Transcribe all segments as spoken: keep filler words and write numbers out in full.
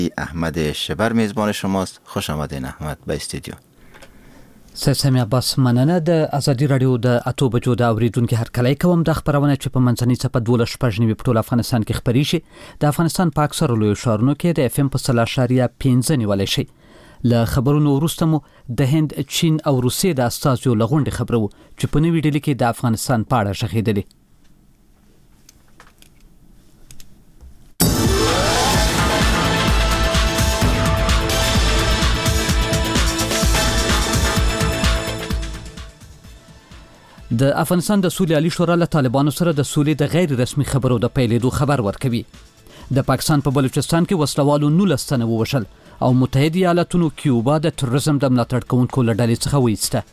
احمد شبر میزبان شماست. خوش آمدین احمد به استودیو. سیسمی عباس مننه. د ازادي رادیو د اتو بجو د اوریدونکو هر کله کوم د خبرونه چې په منځنۍ صفه دوله شپږ نیمه په ټول افغانستان کې خبري شي. د افغانستان په اکثر لوی ښارونو کې د اف ام په صلا شاریه پنځه نیولای شي. له خبرونو وروسته مو د هند، چین او روسیې د استازو لغونډې خبرو چې په نوې ډیلي کې د افغانستان په اړه شخیدلې. د افغانستان د سولې عالی شورا له طالبانو سره د سولې د غیر رسمي خبرو د پیلېدو خبر ورکوي. د پاکستان په بلوچستان کې وسلوالو نولس تنه ووژل او متحده ایالاتونو کیوبا د تروریزم د ملاتړ کوونکو له ډلې څخه وایسته.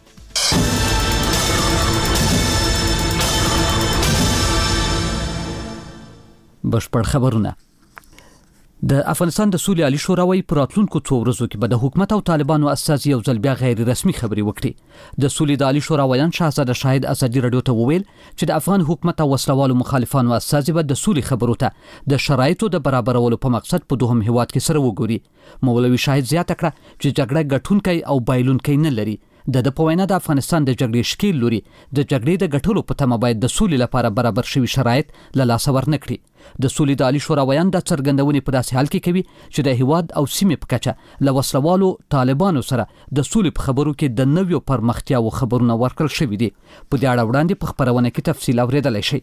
بشپړ خبرونه. د افغانستان د سولې عالی شورا وايي په راتلونکو څو ورځو کې به د حکومت او طالبانو استازي یو ځل بیا غیر رسمي خبري وکړي. د سولې د عالی شورا ویان شاهزاده شاهد ازادي رادیو ته وویل چې د افغان حکومت او وسلوالو مخالفانو استازي به د سولې خبرو ته د شرایطو د برابرولو په مقصد په دوهم هیواد کې سره وګوري. مولوي شاهد زیاته کړه چې جګړه ګټونکي او بایلونکي نه لري. د د پوینا د افغانستان د جګړې شکیل لوري د جګړې د ګټلو په تمه باید د سولې لپاره برابر شوي شرایط له لاسه ورنکړي. د سولې د عالی شورا ویان د څرګندونې په داسې حال کې کوي چې د هیواد او سیمې په کچه له وسلوالو طالبانو سره د سولې په خبرو کې د نویو پرمختیاو خبرونه ورکړل شوي دي. په دې اړه وړاندې په خبرونه کې تفصیل اوریدلای شي.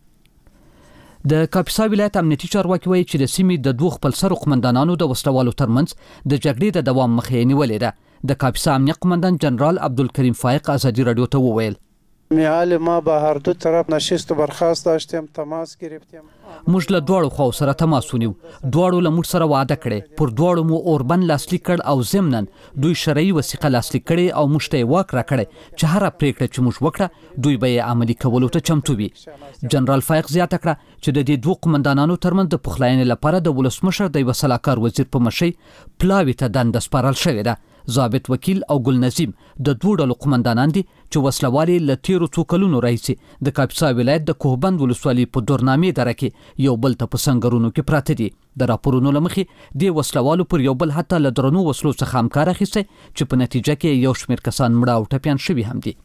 د کاپیسا ولایت امنیتي چارواکي وایي چې د سیمې د دوه خپلسرو قومندانانو د وسلوالو ترمنځ د جګړې د دوام مخه نیولې ده. د کاپیسا امنیه قومندان جنرال عبدالکریم فائق ازادي رادیو ته وویل میال ما به هر دو طرف نشست و برخاست داشتیم، تماس گرفتیم. موږ له دواړو خواو سره تماس ونیو. دواړو له موږ سره وعده کړې. پر دواړو مو اوربند لاسلیک کړ او ضمناً دوی شرعي وثیقه لاسلیک کړې او موږ ته یې واک راکړی چې هره پریکړه چې موږ وکړه دوی به یې عملي کولو ته چمتو وي. جنرال فائق زیاته کړه چې د دې دوه قومندانانو ترمنځ د پخلاینې لپاره د ولسمشر د یوه سلاکار وزیر په مشرۍ پلاوي ته دنده سپارل شوې ده. ضابط وکیل او ګل نظیم د دوه ډلو قومندانان دي چې وسلوالي له تیرو څو کلونو راهیسې د کاپیسا ولایت د کوهبند ولسوالۍ په دورنامې دره کې یو بل ته په سنګرونو کې پراته دي. د راپورونو له مخې دې وسلوالو پر یو بل حتی له درنو وسلو څخه هم کار اخیستی چې په نتیجه کې یو شمېر کسان مړه او ټپیان شوي هم دي.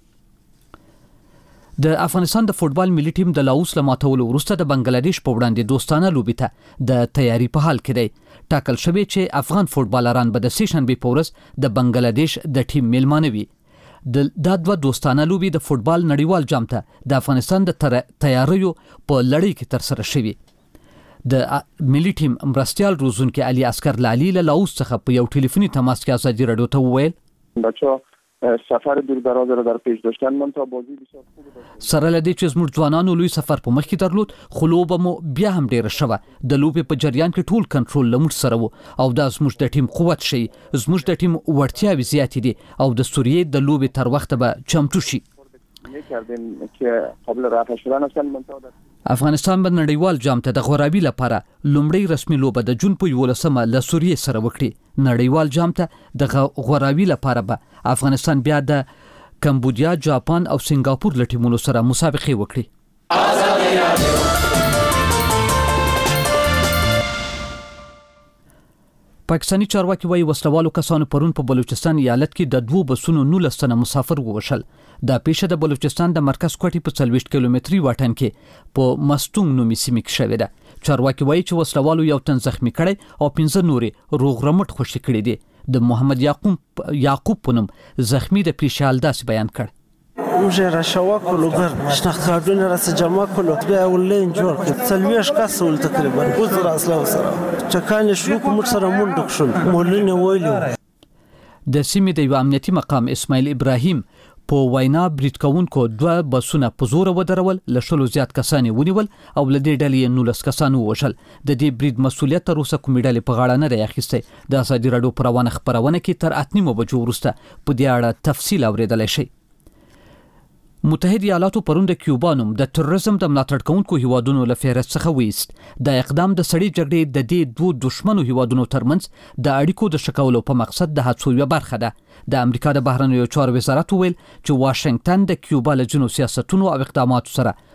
د افغانستان د فوټبال ملي ټیم د لاوس له ماتولو وروسته د بنگلادیش په وړاندې دوستانه لوبې ته د تیاری په حال کې دی. ټاکل شوی چې افغان فوټبالران به د سې شنبې په ورځ د بنگلادیش د ټیم میلمانه وي. د دا دوه دوستانه لوبې د فوټبال نړیوال جام ته د افغانستان د تیاریو په لړۍ کې ترسره شوي. د ملي ټیم مرستیال روزونکي علي عسکر لالي له لاوس څخه په یو ټلیفوني تماس کې ازادي رادیو ته وویل بچا سفر دور دراز را در پیش داشتن من تا بازی بسیار خوب داشت. سره لدی چې زموږ ځوانانو لوی سفر په مخ کې درلود خو لوبه مو بیا هم ډیره شوه. د لوبې په جریان کې ټول کنټرول له موږ سره و او دا زموږ د ټیم قوت شي. زموږ د ټیم وړتیاوې زیاتې دي او د سوریې د لوبې تر وخته به چمتو شي. کردیم که قبل رفع شدن اصلا منتها افغانستان به نړیوال جام ته د غورابي لپاره لومړی رسمي لوبه د جون په یولسمه له سوریې سره وکړي. نړیوال جام ته د غورابي لپاره به افغانستان بیا د کمبودیا، جاپان او سنگاپور له ټیمونو سره مسابقې وکړي. پاکستانی چارواکي وايي وسلوالو کسانو پرون په بلوچستان ایالت کې د دوه بسونو نولس تنه مسافر ووژل. دا پیښه د بلوچستان د مرکز کوټې په څلوېښت کیلومتري واټن کې په مستونګ نومي سیمې کې شوې ده. چارواکي وايي چې وسلوالو یو تن زخمی کړی او پنځه نورې روغ رمټ خوشي کړي دي. د محمد یعقوب یعقوب په نوم زخمی د پیښې حال داسې بیان کړ. موږ را شوا کولو ګر شناخت کارتونه را سره جمع کولو بیا ولین جوړ کړ څلوېښت کس ول تقریبا اوس را اصله سره چکان شروع کوم سره مونډ کښل مولونه ویلو. د سیمې د یو امنیتي مقام اسماعیل ابراهیم په وینا برید کوونکو دوه بسونه په زور ودرول، له شلو زیات کسان ونیول او له دې ډلې نولس کسان ووژل. د دې برید مسؤلیت تر اوسه کومې ډلې په غاړه نه دی اخیستی. د ازادي راډیو په روانه خپرونه کې تر اته نیمو بجو وروسته په دې اړه تفصیل اوریدلی شئ. متحده ایالاتو پرون د کیوبا نوم د تروریزم د ملاتړ کوونکو هیوادونو له فهرست څخه وایست. دا اقدام د سړې جګړې د دې دوه دښمنو هیوادونو ترمنځ د اړیکو د ښه کولو په مقصد د هڅو یوه برخه ده. د امریکا د بهرنیو چارو وزارت وویل چې واشنګټن د کیوبا له ځینو سیاستونو او اقداماتو سره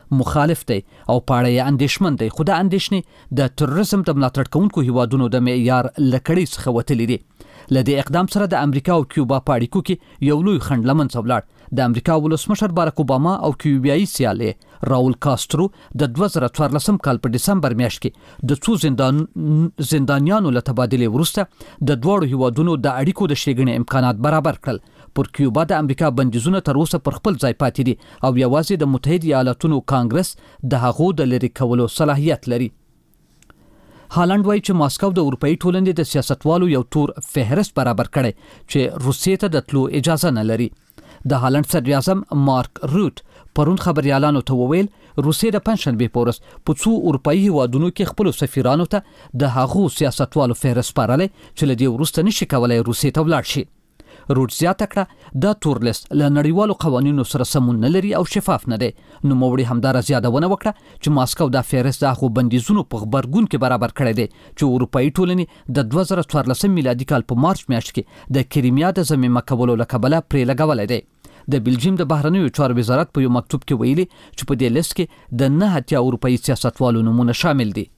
مخالف دی او پاړه یې اندېښمن دی، خو د اندېښنې د تروریزم د ملاتړ کوونکو هیوادونو د معیار له کړۍ څخه وتلی دی. له دې اقدام سره د امریکا او کیوبا په اړیکو کې یو لوی خنډ له منځه ولاړ. د امریکا ولسمشر باراک اوباما او کیوبایي سیال راول کاسترو د دوه زره څوارلسم کال په ډسمبر میاشت کې د څو زندان زندانیانو له تبادلې وروسته د دواړو هیوادونو د اړیکو د ښېګڼې امکانات برابر کړل. پر کیوبا د امریکا بندیزونه تر اوسه پر خپل ځای پاتې دي او یوازې د متحده ایالاتونو کانګرس د هغو د لرې کولو صلاحیت لري. هالند وایي چې ماسکو د اروپאי ټولنې د سیاستوالو یو تور فهرست برابر کړي چې روسیې ته د تلو اجازه نه لري. د هالند صدر اعظم مارک روت پرون خبريالانو ته وویل روسیې د پنځشنبې په ورځ په څو اروپאי هیوادونو کې خپل سفیرانو ته د هغو سیاستوالو فهرست سپارلی چې له دې وروسته نشي کولای روسیې ته ولاړ شي. روت زیاته کړه دا تور لیست له نړیوالو قوانینو سره سمون نه لري او شفاف نه دی. نوموړي همدارس یادونه وکړه چې ماسکو دا فهرست د هغو بندیزونو په غبرګون کې برابر کړی دی چې اروپאי ټولنې د دوه زره څوارلسم میلادي کال په مارچ میاشت کې د کریمیا د ضمیمه کولو له کبله پرې لګولی دی. د بلجیم د بهرنیو چارو وزارت په یو مکتوب کې ویلي چې په دې لیست کې د نه اتیا اروپאי سیاستوالو نومونه شامل دي.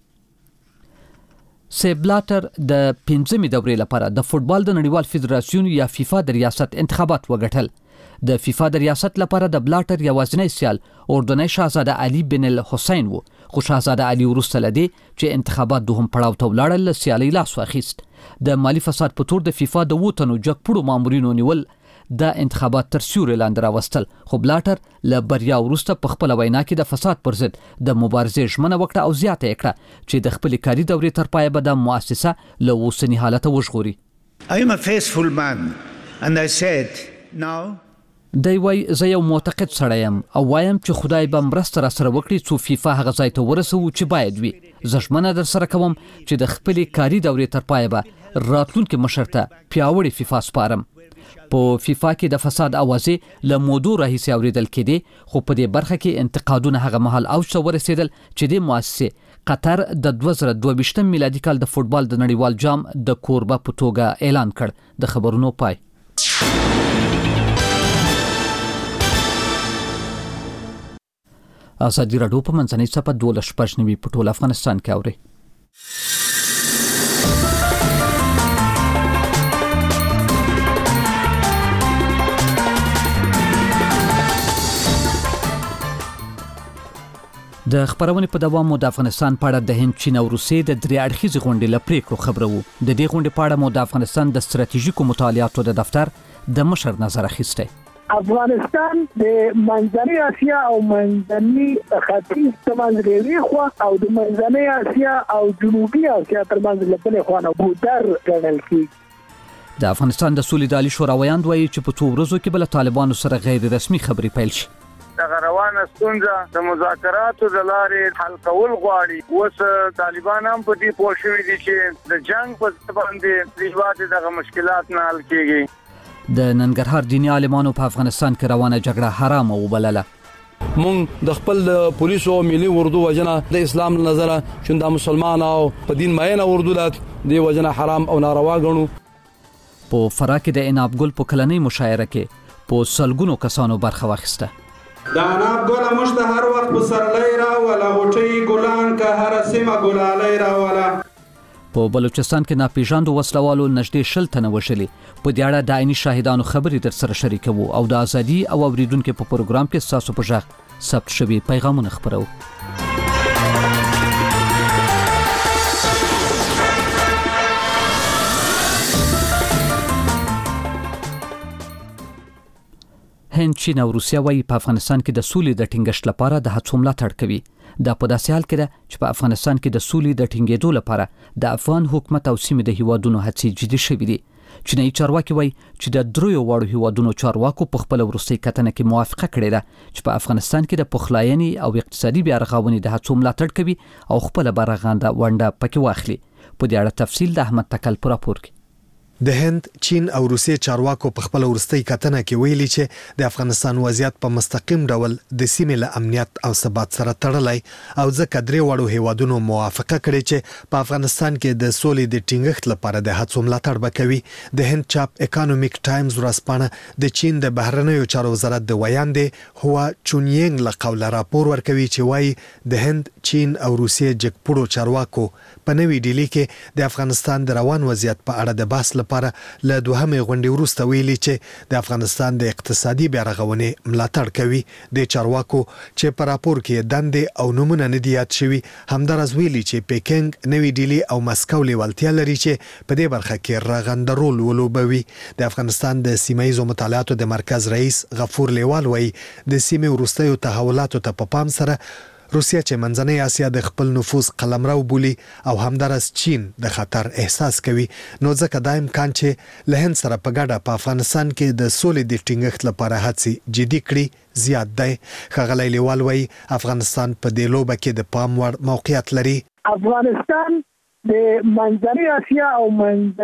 سیپ بلاتر د پنځمې دورې لپاره د فوتبال د نړیوال فدراسیون یا فیفا د ریاست انتخابات وګټل. د فیفا د ریاست لپاره د بلاتر یوازینی سیال اردنی شاهزاده علي بن الحسین و، خو شاهزاده علي وروسته لدی چې انتخابات دوهم پړاو ته ولاړل له سیالۍ لاس واخیست. د مالی فساد په تور د فیفا د اووه تنو جګپوړو مامورینو نیول د انتخابات تر سیوري لاندې راوستل، خو بلاتر له بریا وروسته په خپله وینا کې د فساد پر ضد د مبارزې ژمنه وکړه او زیاته یې کړه چې د خپلې کاري دورې تر پایه به د مؤسسه له اوسني حالته وژغوري. I am a faithful man and I said now دی وای زه یو معتقد سړی یم او وایم چې خدای به مرسته راسره وکړي څو فیفا هغه ځای ته ورسوو چې باید وي. زه ژمنه در سره کوم چې د خپلې کاري دورې تر پایه به راتلونکي مشر ته پیاوړې فیفا سپارم. په فیفا کې د فساد اوازې له مودو راهیسې اورېدل کېدې، خو په دې برخه کې انتقادونه هغه مهال اوج ته ورسېدل چې دې مؤسسې قطر د دوه زره دوه ویشتم میلادي کال د فوټبال د نړیوال جام د کوربه په توګه اعلان کړ. د خبرونو پای. ازادي راډیو په منځنۍ صفحه دولس شپږ نوي په ټول افغانستان کې اوري. د خبرونې په دوام مو د افغانستان په اړه د هند، چین او روسیې د درې اړخیزې غونډې له پریکړو خبرو. د دې غونډې په اړه مو د افغانستان د ستراتیژیکو مطالعاتو د دفتر د مشر نظر اخیستی. افغانستان د منځنۍ اسیا او منځني ختیځ ترمنځ خوا او د منځنۍ اسیا او جنوبي اسیا ترمنځ له بلې خوا نه بودر ګڼل کېږي. د افغانستان د سولې د عالي شورا ویاند وایي چې په څو ورځو کې به له طالبانو سره غیر رسمي خبرې پیل شي. دغه روانه ستونزه د مذاکراتو د لارې حل کول غواړي. اوس طالبان هم په دې پوه شوي دي چې د جنگ په ضد باندې هیواد دغه مشکلات نه حل کېږي. د ننګرهار دیني عالمانو په افغانستان کې روانه جګړه حرامه وبلله. مونږ د خپل پولیسو ملي اردو وجنه د اسلام نظره چې د مسلمان او په دین ماینه اردو لات دی وجنه حرام او ناروا غنو. په فراه کې د اناب ګل په کلنۍ مشاعره کې په سلګونو کسانو برخه واخیسته. د اناب ګل مشته هر وخت په سرلۍ راوله غوټۍ ګلان که هر سیمه ګلالۍ راوله. په بلوچستان کې ناپېژاندو وسلوالو نږدې شل تنه وژلي. په دې اړه د عیني شاهدانو خبرې در سره شریکوو او د ازادي او اوریدونکو په پروګرام کې ستاسو په غږ ثبت شوي پیغامونه خپرو. هند، چین او روسیه وایي په افغانستان کې د سولې د ټینګښت لپاره د هڅو ملاتړ کوي. دا په داسې حال کې ده چې په افغانستان کې د سولې د ټینګېدو لپاره د افغان حکومت او سیمې د هیوادونو هڅې جدي شوي دي. چینایي چارواکي وایي چې د دریو واړو هیوادونو چارواکو په خپله وروستۍ کتنه کې موافقه کړې ده چې په افغانستان کې د پخلاینې او اقتصادي بیا رغونې د هڅو ملاتړ کوي او خپله برغانده ونډه پکې واخلي. په دې اړه تفصیل د احمد تکل په راپور کې. د هند، چین او روسیې چارواکو په خپل ورستۍ کتنه کې ویلي چې د افغانستان وضعیت په مستقیم ډول د سیمې له امنیت او ثبات سره تړلی او ځکه درې وړو هیوادونو موافقه کړې چې په افغانستان کې د سولې د ټینګښت لپاره د هڅو ملاتړ وکوي. د هند چاپ اکانومیک ټایمز ورځپاڼه د چین د بهرنیو چارو وزارت د ویاندې هوا چونینګ له قوله راپور ورکوي چې وایي د هند، چین او روسیې جګپوړو چارواکو په نوې ډیلي کې د افغانستان د روان وضعیت په اړه د بحث لپاره له دوهمې غونډې وروسته ویلي چې د افغانستان د اقتصادي بیا رغونې ملاتړ کوي. د چارواکو چې په راپور کې دندې او نمونه نه دي یاد شوي همدارس ویلي چې پیکنګ، نوې ډیلي او مسکو لیوالتیا لري چې په دې برخه کې رغنده رول ولوبوي. د افغانستان د سیمایي مطالعاتو د مرکز رئیس غفور لیوال وایي د سیمې وروستیو تحولاتو ته په پام سره روسیا چې منځنۍ اسیا د خپل نفوذ قلمرو بولي او همدارس چین د خطر احساس کوي، نو ځکه دا امکان چې له هند سره په ګډه په افغانستان کې د سولې د ټینګښت لپاره هڅې جدي کړي زیات دی. ښاغلی لیوال وایي افغانستان په دې لوبه کې د پام وړ موقعیت لري. افغانستان د منځنۍ اسیا او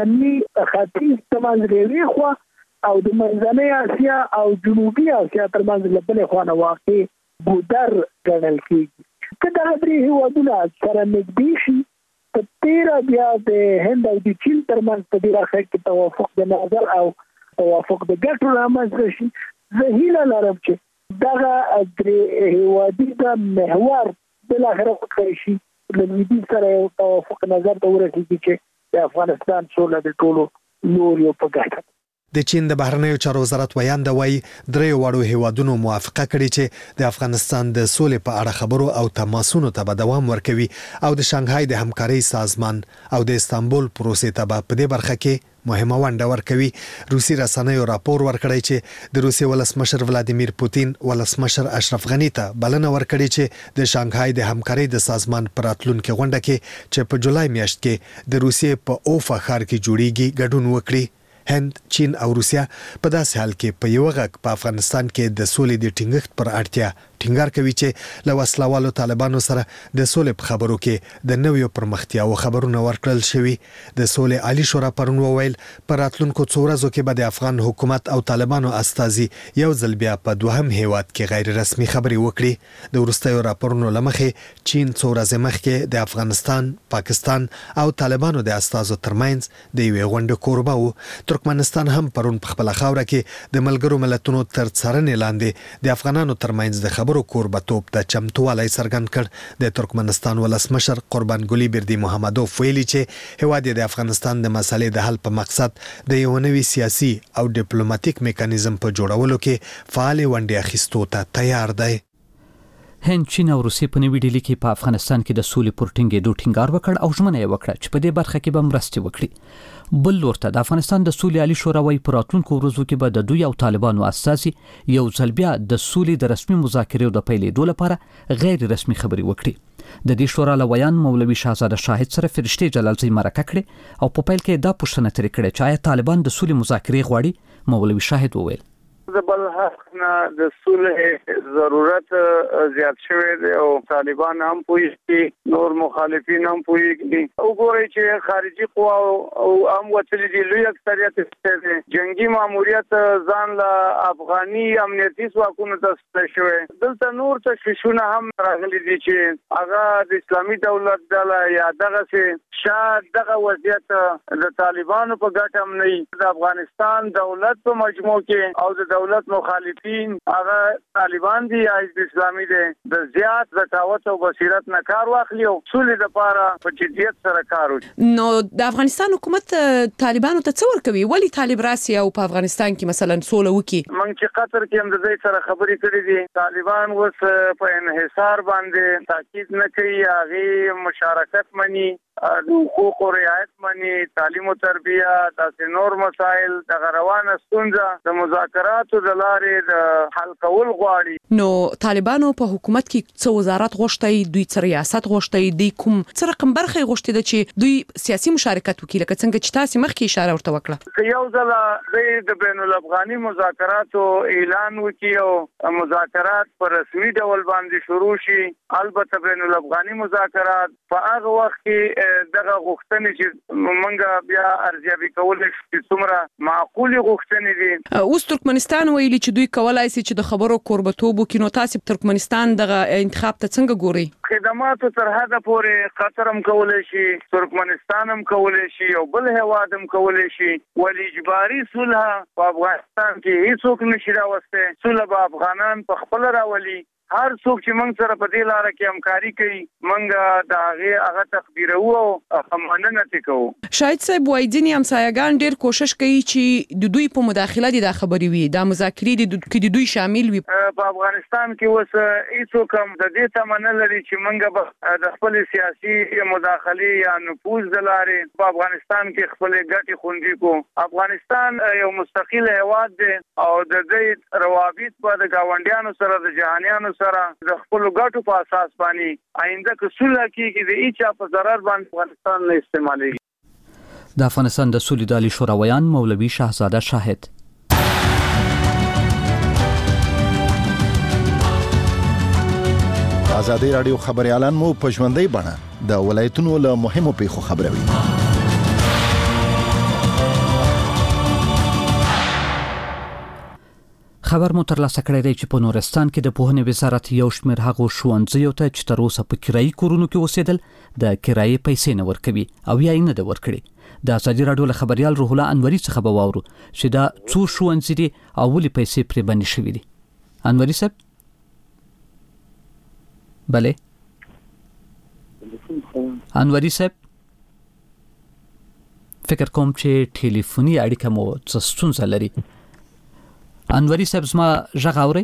منځني ختیځ ترمنځ خوا او د منځنۍ اسیا او جنوبي اسیا ترمنځ له بلې خوا نه واقع بودر ګڼل کېږي. که دغه درې هېوادونه سره نږدې شي په تیره بیا د هند او د چین ترمنځ په دې برخه کې توافق د نظر او توافق د ګټو رامنځته شي. زه هیله لرم چې دغه درې هېوادیز محور بالاخره وکړی شي له لویدیځ سره یو توافق نظر ته ورسېږي چې د افغانستان سوله د ټولو لوریو په ګټه. د چین د بهرنیو چارو وزارت ویانده وایي درې وړو هیوادونو موافقه کړې چې د افغانستان د سولې په اړه خبرو او تماسونو ته به دوام ورکوي او د شانګهای د همکارۍ سازمان او د استانبول پروسې ته به په دې برخه کې مهمه ونډه ورکوي. روسي رسنیو راپور ورکړی چې د روسیې ولسمشر ولادیمیر پوتین ولسمشر اشرف غنی ته بلنه ورکړې چې د شانګهای د همکارۍ د سازمان پر راتلونکي غونډه کې چې په جولای میاشت کې د روسیې په اوفا ښار کې جوړیږي ګډون وکړي. هند، چین او روسیا په داسې حال کې په یو غږ په افغانستان کې د سولې د ټینګښت پر اړتیا ټینګار کوي چې له وسلوالو طالبانو سره د سولې په خبرو کې د نویو پرمختیاو خبرونه ورکړل شوي. د سولې عالی شورا پرون وویل په راتلونکو څو ورځو کې به د افغان حکومت او طالبانو استازي یو ځل بیا په دوهم هیواد کې غیر رسمي خبرې وکړي. د وروستیو راپورونو له مخې چین څو ورځې مخکې د افغانستان، پاکستان او طالبانو د استازو ترمنځ د یوې غونډې کوربه و. ترکمنستان هم پرون په خپل خاوره کې د ملګرو ملتونو تر څارنې لاندې د افغانانو ترمنځ د خبرو کوربتوب ته چمتووالی څرګند کړ. د ترکمنستان ولسمشر قربان ګلی بردي محمدوف ویلي چې هیواد د افغانستان د مسلې د حل په مقصد د یو نوي سیاسي او ډیپلوماټیک میکانیزم په جوړولو کې فعال ونډه اخیستو ته تیار دی. هند، چین او روسیې په نوې ډیلي کې په افغانستان کې د سولې پر ټینګېدو ټینګار وکړ او ژمنه یې وکړه چې په دې برخه کې به مرستې وکړي. بل لورته د افغانستان د سولې عالی شورا وايي په راتلونکو ورځو کې به د دوی او طالبانو استازي یو ځل بیا د سولې د رسمي مذاکرو د پیلېدو لپاره غیر رسمي خبرې وکړي. د دې شورا لویان مولوي شاهزاده شاهد سره فرشتي جلالزی مرکه کړې او په پیل کې دا پوښتنه ترې کړې چې آیا طالبان د سولې مذاکرې غواړي. مولوي شاهد وویل د بل حق نه د صلح ضرورت زیات شوی دی او طالبان هم پوهیږي، نور مخالفین هم پوهیږي. وګورئ چې خارجي قوا او هم وتلي دي لوی اکثریت دی جنگي ماموریت ځان له افغاني امنیتي ځواکونو ته شوی. دلته نور تشویشونه هم راغلي دي چې هغه د اسلامي دولت ډله یا دغه شاید دغه وضعیت د طالبانو په ګټه هم نه د افغانستان دولت په مجموع کې او د دولت مخالفین هغه طالبان دي یا حزب اسلامي دي د زیات ذکاوت او بصیرت نه کار واخلي او سولې لپاره په جدیت سره کار وکړي. نو د افغانستان حکومت طالبانو ته څه ورکوي؟ ولی طالب راسي او په افغانستان کې مثلا سوله وکي؟ موږ چې قطر کې هم د دې سره خبرې کړې دي، طالبان اوس په انحصار باندې تاکید نه کوي، هغه مشارکت مني، د حقوقو رعایت مني، تعلیم او تربیه، تاسو نور مسائل د روانه ستونزه د مذاکراتو د لارې د حل کول غواړي. نو طالبانو په حکومت کې څو وزارت غوښتي، دوی څه ریاست غوښتي، دوی کوم څه رقم برخه غوښتي د چې دوی سیاسي مشارکت وکړي لکه څنګه چې تاسو مخکې اشاره ورته وکړه؟ یو ځل د بین الافغاني مذاکراتو اعلان وکړي او مذاکرات په رسمي ډول باندې شروع شي، البته بین الافغاني مذاکرات په هغه وخت کې دغه غوښتنې چې موږ بیا ارزیابي کولای شو څومره معقولې غوښتنې دي. اوس ترکمنستان ویلي چې دوی کولای شي چې د خبرو کوربتوب وکړي، نو تاسو ترکمنستان دغه انتخاب ته څنګه ګورئ؟ خدماتو تر حده پورې قطر هم کولای شي، ترکمنستان هم کولای شي، او بل هیواد هم کولای شي، ولی اجباري صلح په افغانستان کې هیڅوک نشي راوسته. صلح به افغانان په خپل راولي. هر څوک چې موږ سره په دې لار کې همکاري کوي موږ د هغه هغه تقدیرو او مننه تکو. شاید صاحب وایي ځینې همسایه‌ګان ډېر کوشش کوي چې د دوی په مداخله دي دا خبرې وي، دا مذاکرې دي کې د دوی شامل وي. په افغانستان کې اوس هیڅوک هم د دې تمنه لري چې موږ د خپل سیاسي مداخله یا نفوذ د لارې په افغانستان کې خپل ګټې خوندي کو. افغانستان یو مستقل هیواد دی او د دې روابط په د گاونډیانو سره د جهانیانو سره د خپل ګټو په اساس باندې آینده کې صلح کیږي د ایچا په ضرر باندې افغانستان نه استعمالي. د افغانستان د سولې د عالی شوراویان مولوي شاهزاده شاهد. ازادي رادیو خبريالان مو په ژوندۍ بڼه د ولایتونو له مهمو پیښو خبروي. خبر مو ترلاسه کړی دی چې په نورستان کې د پوهنې وزارت یو شمېر هغو ښوونځیو ته چې تر اوسه په کرایي کورونو کې اوسېدل د کرایې پیسې نه ورکوي او یا یې نه ده ورکړې. د ازادي راډیو له خبریال روح الله انوري څخه به واورو چې دا څو ښوونځي دي او ولې پیسې پرې بندې شوي دي. انوري صاحب بله انوري صاحب فکر کوم چې ټلیفوني اړیکه مو څه ستونزه لري. انوري صاحب زما غږ اورئ؟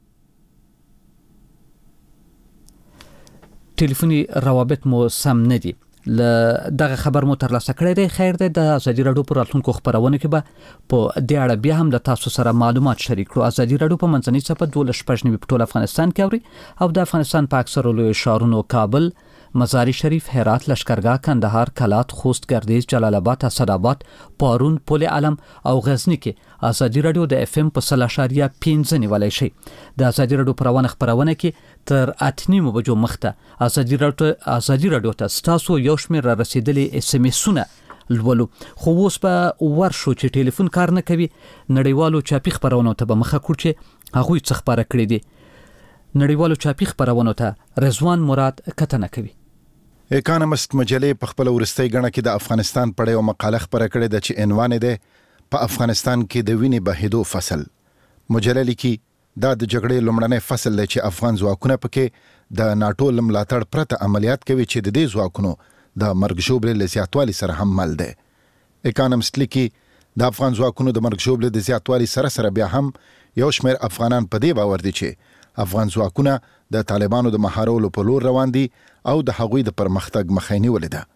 ټلیفوني روابط مو سم نه دي. له دغه خبر مو ترلاسه کړی دی. خیر دی د ازادي راډیو پر راتلونکو خبرونه کې به په دې اړه بیا هم د تاسو سره معلومات شریک کړو. ازادي راډیو په منځنۍ صفحه دولس شپږ نوي په ټول افغانستان کې اوري او د افغانستان په اکثرو لویو ښارونو کابل، مزار شریف، هرات، لشکرګاه، کندهار، کلات، خوست، گردیز، جلال آباد، اسداباد، پارون، پل علم او غزنی کې ازادي راډیو د اف ام په سل اشاریه پنځه نیولای شي. د ازادي راډیو پر روانه خبرونه کې تر اتنیمو بجو مخته ازادي راډیو ازادي راډیو ته ستاسو یو شمېر را رسیدلې اس ام اسونه لولو. خو اوس په ورشو چې ټلیفون کار نه کوي نړیوالو چاپی خبرونو ته به مخه کړو چې هغوی څه خبره کړې دي. نړیوالو چاپی خبرونو ته رضوان مراد کتنه کوي. اکانومست مجلې په خپل ورستۍ غڼه کې د افغانستان په اړه یو مقاله خبره کړې ده چې عنوان یې په افغانستان کې د وینې بهېدو فصل. مجله لیکي دا د جګړې لومړنی فصل دی چې افغان ځواکونه پکې د ناټو له ملاتړ پرته عملیات کوي چې د دې ځواکونو د مرګ ژوبلې له زیاتوالي سره هم مل دی. اکانومست لیکي د افغان ځواکونو د مرګ ژوبلې د زیاتوالي سره سره بیا هم یو شمېر افغانان په دې باور دي چې افغان ځواکونه د طالبانو د مهارولو په لور روان دي او د هغوی د پرمختګ مخه یې نیولې ده.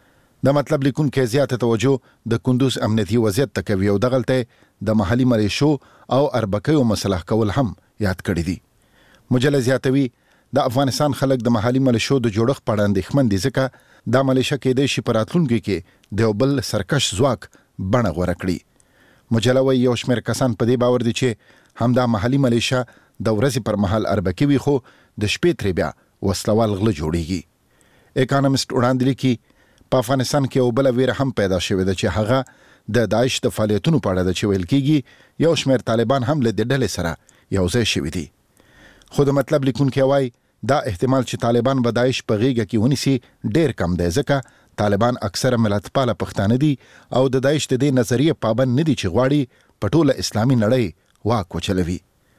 د مطلب لیکونکي زیاته توجه د کندوز امنیتي وضعیت ته کوي او دغلته د محلي ملیشو او اربکیو مسلح کول هم یاد کړی دي. مجله زیاتوي د افغانستان خلک د محلي ملیشو د جوړښت په اړه اندېښمن دي ځکه دا ملیشه کېدای شي په راتلونکي کې د یو بل سرکش ځواک بڼه غوره کړي. مجله وايي یو شمېر کسان په دې باور دي چې همدا محلي ملیشه د ورځې پر مهال اربکي وي خو د شپې ترې بیا وسلوال غله جوړیږي. اکانومست وړاندې لیکي په افغانستان کې یو بل ویره هم پیدا شوې ده چې هغه د داعش د فعالیتونو په اړه ده چې ویل کېږي یو شمېر طالبان هم له دې ډلې سره یو ځای شوي دي. خو د مطلب لیکونکی وایي دا احتمال چې طالبان به داعش په غېږه کې ونیسي ډېر کم دی ځکه طالبان اکثره ملتپاله پښتانه دي او د داعش د دې نظریې پابند نه دي چې غواړي په ټوله اسلامي نړۍ واک وچلوي.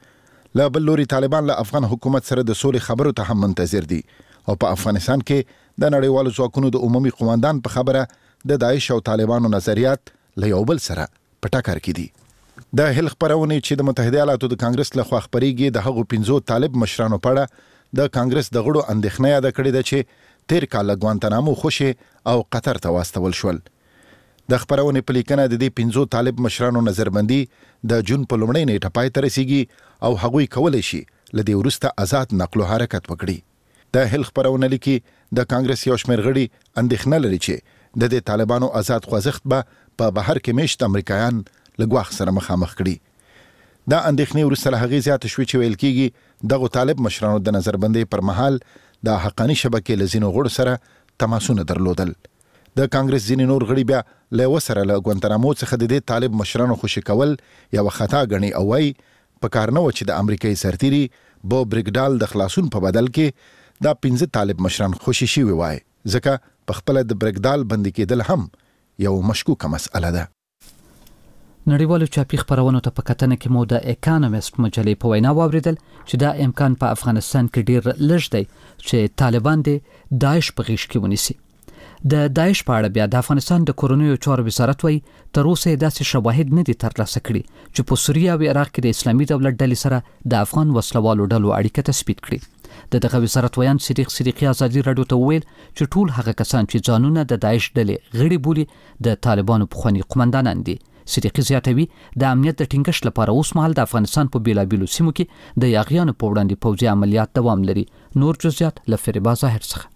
له بل لوري طالبان له افغان حکومت سره د سولې خبرو ته هم منتظر دي او په افغانستان کې د نړیوالو ځواکونو د عمومي قوماندان په خبره د داعش او طالبانو نظریات له یو بل سره په ټکر کې دي. د هل خبرونه چې د متحده ایالاتو د کانګرس لخوا خبريږي د هغو پنځو طالب مشرانو په اړه د کانګرس د غړو اندېښنه یاد کړې ده چې تیر کال ګوانتانامو خوشي او قطر ته واستول شول. د خبرونه په لیکنه د دې پنځو طالب مشرانو نظربندي د جون په لومړۍ نیټه پای ته رسیږي او هغوی کولای شي لدې ورسته آزاد نقل او حرکت وکړي. د هل خبرونه لیکي د کانګرس یو شمېر غړي اندېښنه لري چې د دې طالبانو آزاد خوځښت به په بهر کې میشت امریکایان لګواخ سره مخامخ کړي. دا اندېښنې ورسره هغې زیاته شوې چې ویل کېږي دغو طالب مشرانو د نظربندۍ پر مهال د حقاني شبکې له ځینو غړو سره تماسونه درلودل. د کانګرس ځینې نور غړي بیا له وسره له ګوانتانامو څخه د دې طالب مشرانو خوشي کول یو خطا غني او وای په کار نه و چې د امریکایي سرتیري بو برګډال د خلاصون په بدل کې دا پنځه طالب مشران خوشي شي وای ځکه په خپل د برګډال بندي کېدل هم یو مشکوکه مسأله ده. نړیوالو چاپی خبرونو ته په کتنه کې مو د اکانومیست مجلې په وینا واوریدل چې دا امکان په افغانستان کې ډیر لږ دی چې طالبان د داعش په غیږ کې ونیسي. د داعش په اړه بیا د افغانستان د کورونیو چارو وزارت وایي تر اوسه داسې شواهد نه دي ترلاسه کړي چې په سوریه او عراق کې د اسلامي دولت ډلې سره د افغان وسلوالو ډلو اړیکه تثبیت کړي. د دغه وزارت ویان صدیق صدیقی ازادي رادیو ته ویل چې ټول هغه کسان چې ځانونه د داعش ډلې غړي بولي د طالبانو پخواني قومندانان دي. صدیقی زیاتوي د امنیت د ټینګښت لپاره اوس مهال د افغانستان په بیلابیلو سیمو کې د یاغیانو په وړاندې پوځي عملیات دوام لري. نور جزئیات له فریبا ظاهر څخه.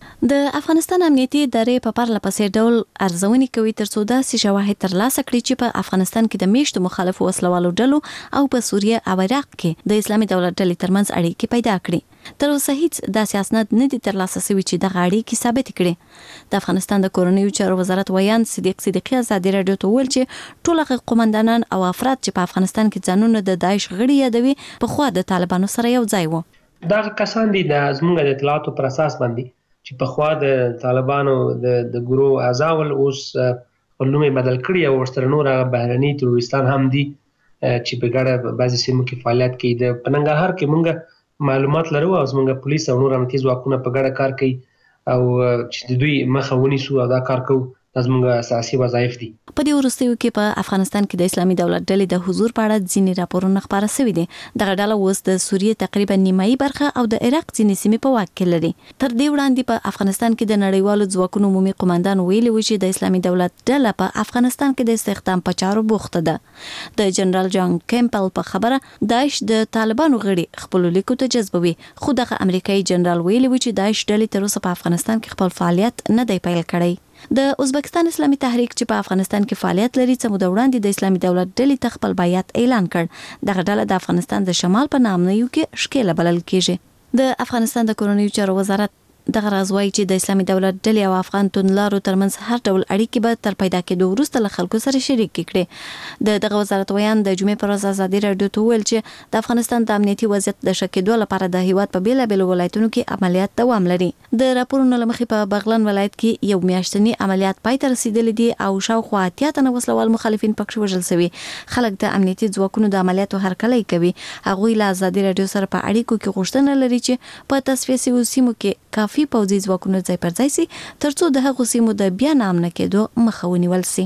د افغانستان امنیتي ادارې په پرله پسې ډول ارزونې کوي ترڅو داسې شواهد ترلاسه کړي چې په افغانستان کې د میشتو مخالفو وسلوالو ډلو او په سوریه او عراق کې د اسلامي دولت ډلې ترمنځ اړیکې پیدا کړي. تر اوسه هیڅ داسې اسناد نه دي ترلاسه شوي چې دغه اړیکې ثابت کړي. د افغانستان د کورنیو چارو وزارت ویان صدیق صدیقی ازادي رادیو ته ویل چې ټول هغه قومندانان او افراد چې په افغانستان کې ځانونه د داعش غړي یادوي په خوا د طالبانو سره یو ځای وو. دغه کسان دي د زموږ د اطلاعاتو پر اساس باندې چې په خوا د طالبانو د د ګرو اعضاول اوس علومي بدل کړی او ورسره نور بهرني تروریستان هم دي چې په ګډه بعضي سیمو کې فعالیت کوي. د پننګرهار کې مونږ معلومات لرو او زموږ پولیس او نور امنیتي ځواکونه په ګډه کار کوي او چې د دوی مخه ونیسو او دا کار کوو زموږ اساسي وظایف دي. په دې وروستیو کې په افغانستان کې د اسلامي دولت ډلې د حضور په اړه ځینې راپورونه خپاره شوي دي. دغه ډله اوس د سوریې تقریبا نیمایي برخه او د عراق ځینې سیمې په واک کې لري. تر دې وړاندې په افغانستان کې د نړیوالو ځواکونو عمومي قومندان ویلي و چې د اسلامي دولت ډله په افغانستان کې د استخدام په چارو بوخته ده. د جنرال جان کیمپل په خبره داعش د طالبانو غړي خپل لیکو ته جذبوي، خو دغه امریکایي جنرال ویلي و چې داعش ډلې تر اوسه په افغانستان کې خپل فعالیت نه دی پیل کړی. د ازبکستان اسلامي تحریک چې په افغانستان کې فعالیت لري څه موده وړاندې د اسلامي دولت ډلې ته خپل بیعت اعلان کړ. دغه ډله د افغانستان د شمال په نامنیو کې ښکېله بلل کېږي. د افغانستان د کورنیو چارو وزارت دغه راز وایي چې د اسلامي دولت ډلې او افغان توندلارو ترمنځ هر ډول اړیکې به تر پیدا کېدو وروسته له خلکو سره شریک کړي. د دغه وزارت ویان د جمعې پر ورځ ازادي رادیو ته ویل چې د افغانستان د امنیتي وضعیت د ښه کېدو لپاره د هیواد په بیلابیلو ولایتونو کې عملیات دوام لري. د راپورونو له مخې په بغلان ولایت کې یو میاشتنی عملیات پای ته رسیدلي دي او شاوخوا اتیا تنه وسلوال مخالفین پکښ وژل شوي. خلک د امنیتي ځواکونو د عملیاتو هرکلی کوي. هغوی له ازادي رادیو سره په اړیکو کې غوښتنه لري چې په تصفیه شویو سیمو کې کافي پوځي ځواکونه ځای پر ځای سي ترڅو د هغو سیمو د بیا نامنه کېدو مخه ونیول سي.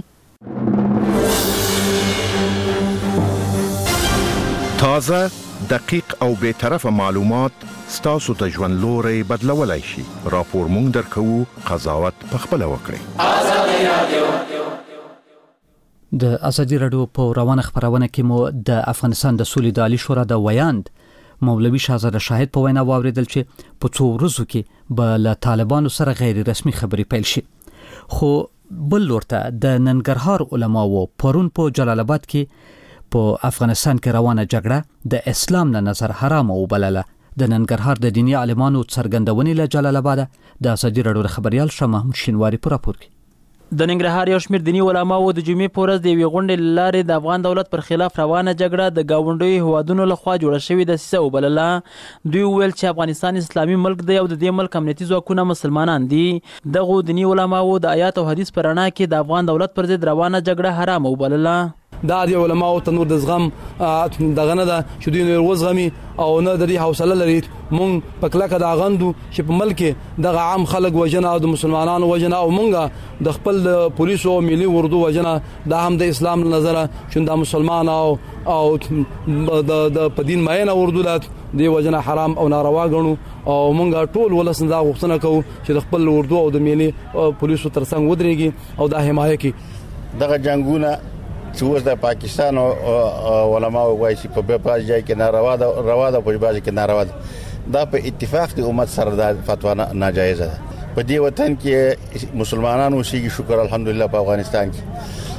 تازه، دقیق او بے طرفه معلومات ستاسو ته ژوند لوري بدلولای شي. راپور مونږ درکوو، قضاوت پخپله وکړئ. ازادي رادیو. د ازادي رادیو په روانه خبرونه کې مو د افغانستان د سولې د عالی شورا د ویاند مولوي شاهزاده شاهد په وینا واوریدل چې په څو ورځو کې به له طالبانو سره غیر رسمي خبرې پیل شي. خو بل لورته د ننګرهار علماو پرون په جلال آباد کې په افغانستان کې روانه جګړه د اسلام له نظر حرام وبلله. د ننګرهار د دیني عالمانو څرګندونې له جلال آباد د ازادي رادیو خبريال شاه محمود شینواری په راپور کې. د ننګرهار یو شمېر دیني علماو د جمعې په ورځ د یوې غونډې له لارې د افغان دولت پر خلاف روانه جګړه د ګاونډیو هیوادونو لخوا جوړه شوې دسیسه وبلله. دوی وویل چې افغانستان اسلامي ملک دی او د دې ملک امنیتي ځواکونه مسلمانان دي. دغو دیني علماو د آیات او حدیث په رڼا کې د افغان دولت پر ضد روانه جګړه حرامه وبلله. دا د علماو ته نور د زغم دغه نه ده چې دوی نور وزغمي او نه د دې حوصله لري. مونږ په کلکه دا غندو چې په ملک دغه عام خلک وجنه او د مسلمانانو وجنه او مونږ د خپل پولیسو ملي اردو وجنه دا هم د اسلام نظره چې د مسلمان او او د په دین ماینه اردو لات دی وجنه حرام او ناروا غنو او مونږ ټول ولسنده غوښتنه کوو چې د خپل اردو او د ملي پولیسو ترڅنګ ودرېږي او دا حمایه کوي. دغه جنگونه چې اوس د پاکستان او علماء وایي چې په بعض ځای کې ناروا ده روا ده په بعض کې ناروا ده. دا په اتفاق د امت سره د فتوا ناجایزه ده. په دې وطن کې مسلمانانو شي شکر الحمدلله په افغانستان کې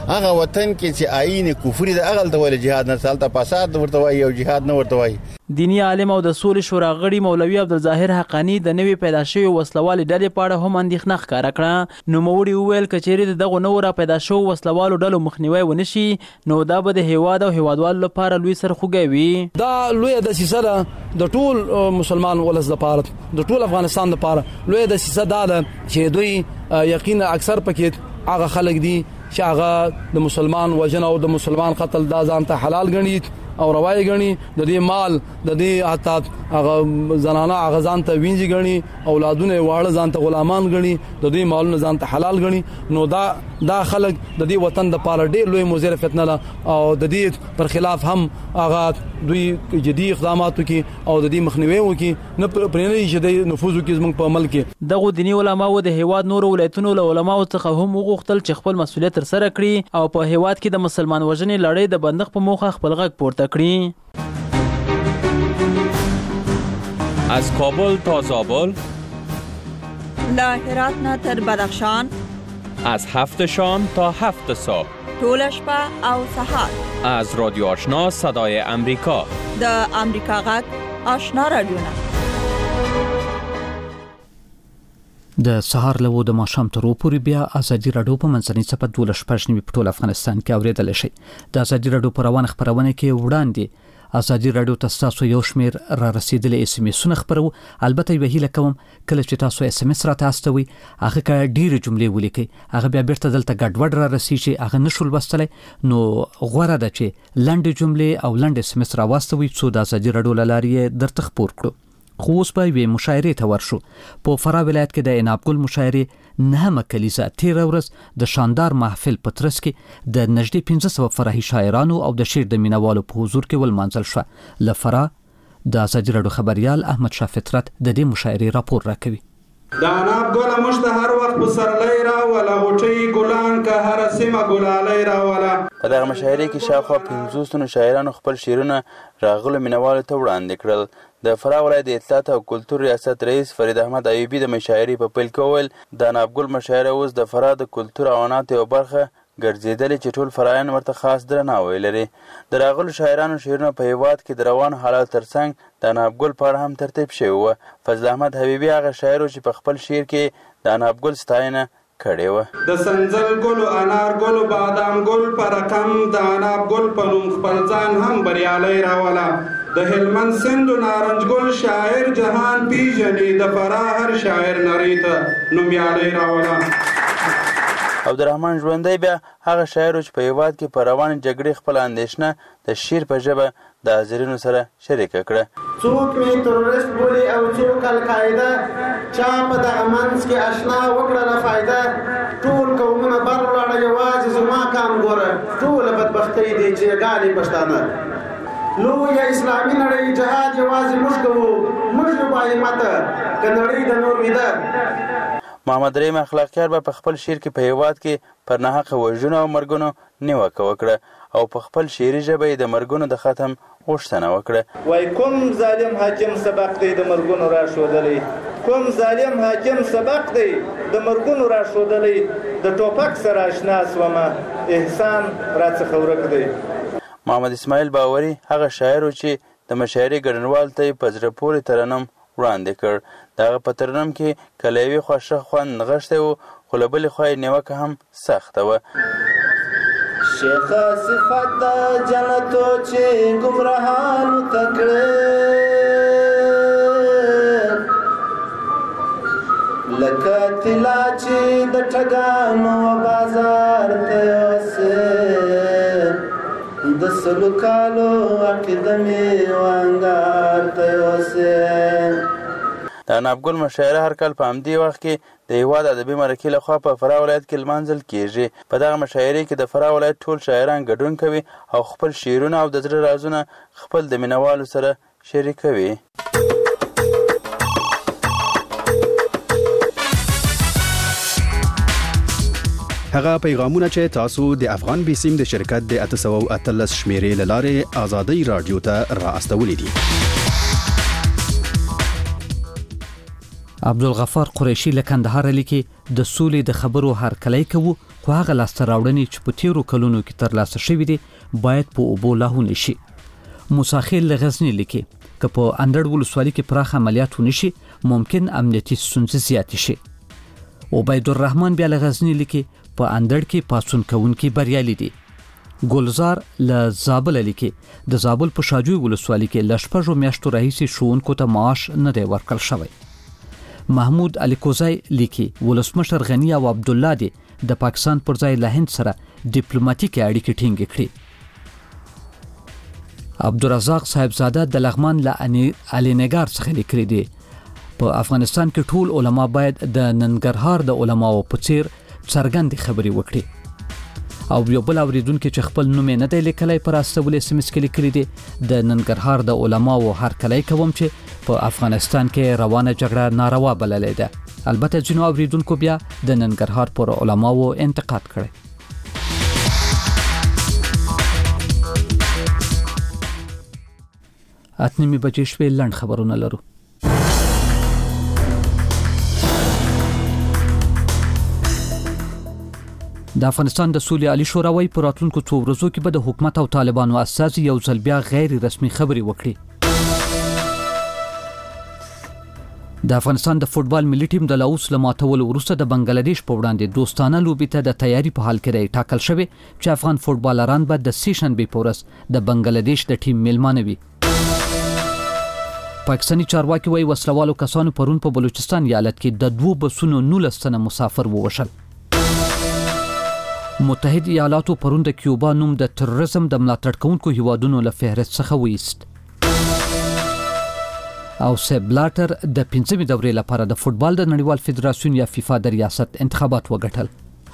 هغه وطن کې چې آئین کفر د اغل ته ول جهاد نه سالته فساد ورته وایي او جهاد نه ورته وایي. دینی عالم او د سولې شورا غړي مولوي عبدالظاهر حقانی د نوې پیدا شوی وسلوالې ډلې په اړه هم اندېښنه ښکاره کړه. نوموړي وویل که چیرې دغه نوو را پیدا شوو وسلوالو ډلو مخنیوی ونه شي نو دا به د هیواد او هیوادوالو لپاره لوی سرخوږی وي. دا لویه دسیسه ده د ټول مسلمان ولس لپاره د ټول افغانستان لپاره. لویه دسیسه دا ده چې دوی یقینا اکثر پکې هغه خلک دي چې هغه د مسلمان وژنه او د مسلمان قتل دا ځان ته حلال ګڼي او روایي ګڼي. د دې مال د دې حتی هغه زنانه هغه ځان ته وینځي ګڼي اولادونه واړه ځان ته غلامان ګڼي د دې مالونه ځان ته حلال ګڼي. نو دا دا خلک د دې وطن د پاره ډېر لوی مضر فتنه ده او د دې پر خلاف هم هغه دوی جدي اقدامات وکړي او د دې مخنیوي وکړي نه پرېنه چې د نفوذ وکړي زموږ په عمل کې. دغه دینی علماو د هیواد نور ولایتونو له علماو څخه هم وغوښتل چې خپل مسؤلیت تر سره کړي او په هیواد کې د مسلمان وژنې لړۍ د بندښت په موخه خپل غږ پورته کړي. از کابل تا زابل، له هرات نه تر بدخشان، از هفت شام تا هفت صبح، طول شپه او سحر، از رادیو آشنا صدای امریکا، د امریکا غږ آشنا رادیوونه. د سهار له د ماښام تر پورې بیا ازادي راډیو په منځنۍ صفحه دوه شپږ نیمې په ټول افغانستان کې اوریدل شي. د ازادي راډیو په روانه خبرونه کې وړاندې ازادي راډیو ته تاسو یو شمیر را رسیدلې اس ام اسونه خبرو. البته یو هیله کوم کله چې تاسو اس ام اس را تاستوي هغه کا ډیره جملې ولیکي هغه بیا بیرته دلته ګډوډ را رسیږي هغه نشول بستلې نو غوړه ده چې لنډ جملې او لنډ اس ام اس را واستوي څو د ازادي راډیو لارې درته خبر کړو. خو اوس به وی مشاعرې ته ورشو. په فراه ولایت کې د عناب ګل مشاعرې نهمه کلیزه تیر ورځ د شاندار محفل په ترڅ کې د نږدې پنځه سوه فرهي شاعرانو او د شعر د مینوالو په حضور کې ولمانځل شوه. له فراه د ازادي راډیو خبريال احمد شاه فطرت د دې مشاعرې راپور راکوي. د عناب ګل مشته هر وخت په سرلۍ را ولا غوټي ګلان که هر سیمه ګلالۍ را ولا. په دغه مشاعرې کې شاوخوا پنځوس تنو شاعرانو خپل شعرونه راغلو مینوالو ته وړاندې کړل. د فراه ولایت د اطلاعات او کلتور ریاست رئیس فرید احمد ایوبی د مشاعرې په پیل کې وویل د عناب ګل مشاعره اوس د فراه د کلتور او عنعناتو یوه برخه ګرځېدلې چې ټول فرایان ورته خاص درناوی لري. د راغلو شاعرانو شعرونه په هیواد کې د روانو حالاتو ترڅنګ د عناب ګل په اړه هم ترتیب شوي وه. فضل احمد حبیبي هغه شاعر و چې په خپل شعر کې د عناب ګل ستاینه کړې وه. د سنځل ګلو انار ګلو بادام ګل په رقم د عناب ګل په نوم خپل ځان هم بریالی راوله. د هلمند سیند و نارنج ګل شاعر جهان پیژني د فراه هر شاعر نړۍ ته نومیالی راوله. عبدالرحمن ژوندی بیا هغه شاعر چې په هیواد کې په روانې جګړې خپل اندېښنه د شعر په ژبه د حاضرینو سره شریکه کړه. څوک مې تروریست بولي او څوک القاعده چا په دغه منځ کې اشنا وکړله فایده. ټول قومونه بر ولاړه یوازې زما کام ګوره ټوله بدبختۍ دی چې ګالې پښتانه. لویه اسلامي نړۍ جهاد یوازې موږ کوو موږ وبایي ماته که نړۍ د نور ویده. محمد رحیم اخلاقیار به په خپل شعر کې په هیواد کې پر ناحقه وژنو او مرګونو نیوکه وکړه او په خپل شعري ژبه یې د مرګونو د ختم غوښتنه وکړه. وای کوم ظالم حاکم سبق دی د مرګونو را ښودلی کوم ظالم حاکم سبق دی د مرګونو را ښودلی د ټوپک سره اشنا سومه احسان راڅخه ورک دی. محمد اسماعیل باوري هغه شاعر و چې د مشاعرې ګډونوالو ته یې په زړه پورې ترنم وړاندې کړ. د هغه په ترنم کې که له یوې خوا ښه خوند نغښتی و خو له بلې خوا یې نیوکه هم سخته وه. شیخه صفت د جنتو چې ګمراهانو ته کړې لکه طلا چې د ټګانو بازار ته یوسې د سلو کالو عقیده مې وانګار ته یوسې. د عناب ګل مشاعره هر کال په همدې وخت کې د هیواد ادبي مرکې لخوا په فراه ولایت کې لمانځل کیږي. په دغه مشاعرې کې د فراه ولایت ټول شاعران ګډون کوي او خپل شعرونه او د زړه رازونه خپل د مینوالو سره شریکوي. هغه پیغامونه چې تاسو د افغان بیسیم د شرکت د اته سوه او اتلس شمیرې له لارې ازادي راډیو ته را استولي دي. عبدالغفار قریشي له کندهار لیکي د سولې د خبرو هرکلی کوو، خو هغه لاسته راوړنې چې په تیرو کلونو کې ترلاسه شوي دي باید په اوبو لاهو نشي. موسی خیل له غزني لیکي که په اندړ ولسوالۍ کې پراخ عملیات ونشي ممکن امنیتي ستونزې زیاتې شي. عبید الرحمن بیا له غزني لیکي په اندړ کې پاڅون کوونکي بریالي دي. ګلزار له زابل لیکي د زابل په شاجوی ولسوالۍ کې له شپږو میاشتو راهیسې ښوونکو ته معاش نه دی ورکړل شوی. محمود علي کوزی لیکي ولسمشر غنی او عبدالله دي د پاکستان پر ځای له هند سره ډیپلوماټیکي اړیکې ټینګې کړي. عبدالرزاق صاحبزاده د لغمان له علینګار څخه لیکلي دي په افغانستان کې ټول علما باید د ننګرهار د علماو په څیر څرګندې خبرې وکړي. او یو بل اوریدونکو چې خپل نوم نه دی لیکلی پر استول اس ام اس کې لیکلي دي د ننګرهار د علماو هرکلی کوم چې په افغانستان کې روانه جګړه ناروا بللې ده. البته ځینو اوریدونکو بیا د ننګرهار پر علماو انتقاد کړی. اتنیمې بجې شوې لنډ خبرونه لرو. د افغانستان د سولې عالی شورا وايي په راتلونکو څو ورځو کې به د حکومت او طالبانو اساسي یو ځل بیا غیر رسمي خبرې وکړي. د افغانستان د فوتبال ملي ټیم د لاوس له ماتولو وروسته د بنگلاديش په وړاندې دوستانه لوبې ته د تیاری په حال کې دی ټاکل شوی چې افغان فوتبالران به د سې شنبې په ورځ د بنگلاديش د ټیم میلمانه وي. پاکستاني چارواکي وايي وسلوالو کسانو پرون په بلوچستان ایالت کې د دوو بسونو نولس تنه مسافر ووشل. متحد ایالاتو پرون د کیوبا نوم د تروریزم د ملاتړ کوونکو هیوادونو له فهرست څخه وایست. او سیب بلاټر د پنځمې دورې لپاره د فوتبال د نړیوال فدراسیون یا فیفا د ریاست انتخابات وګټل.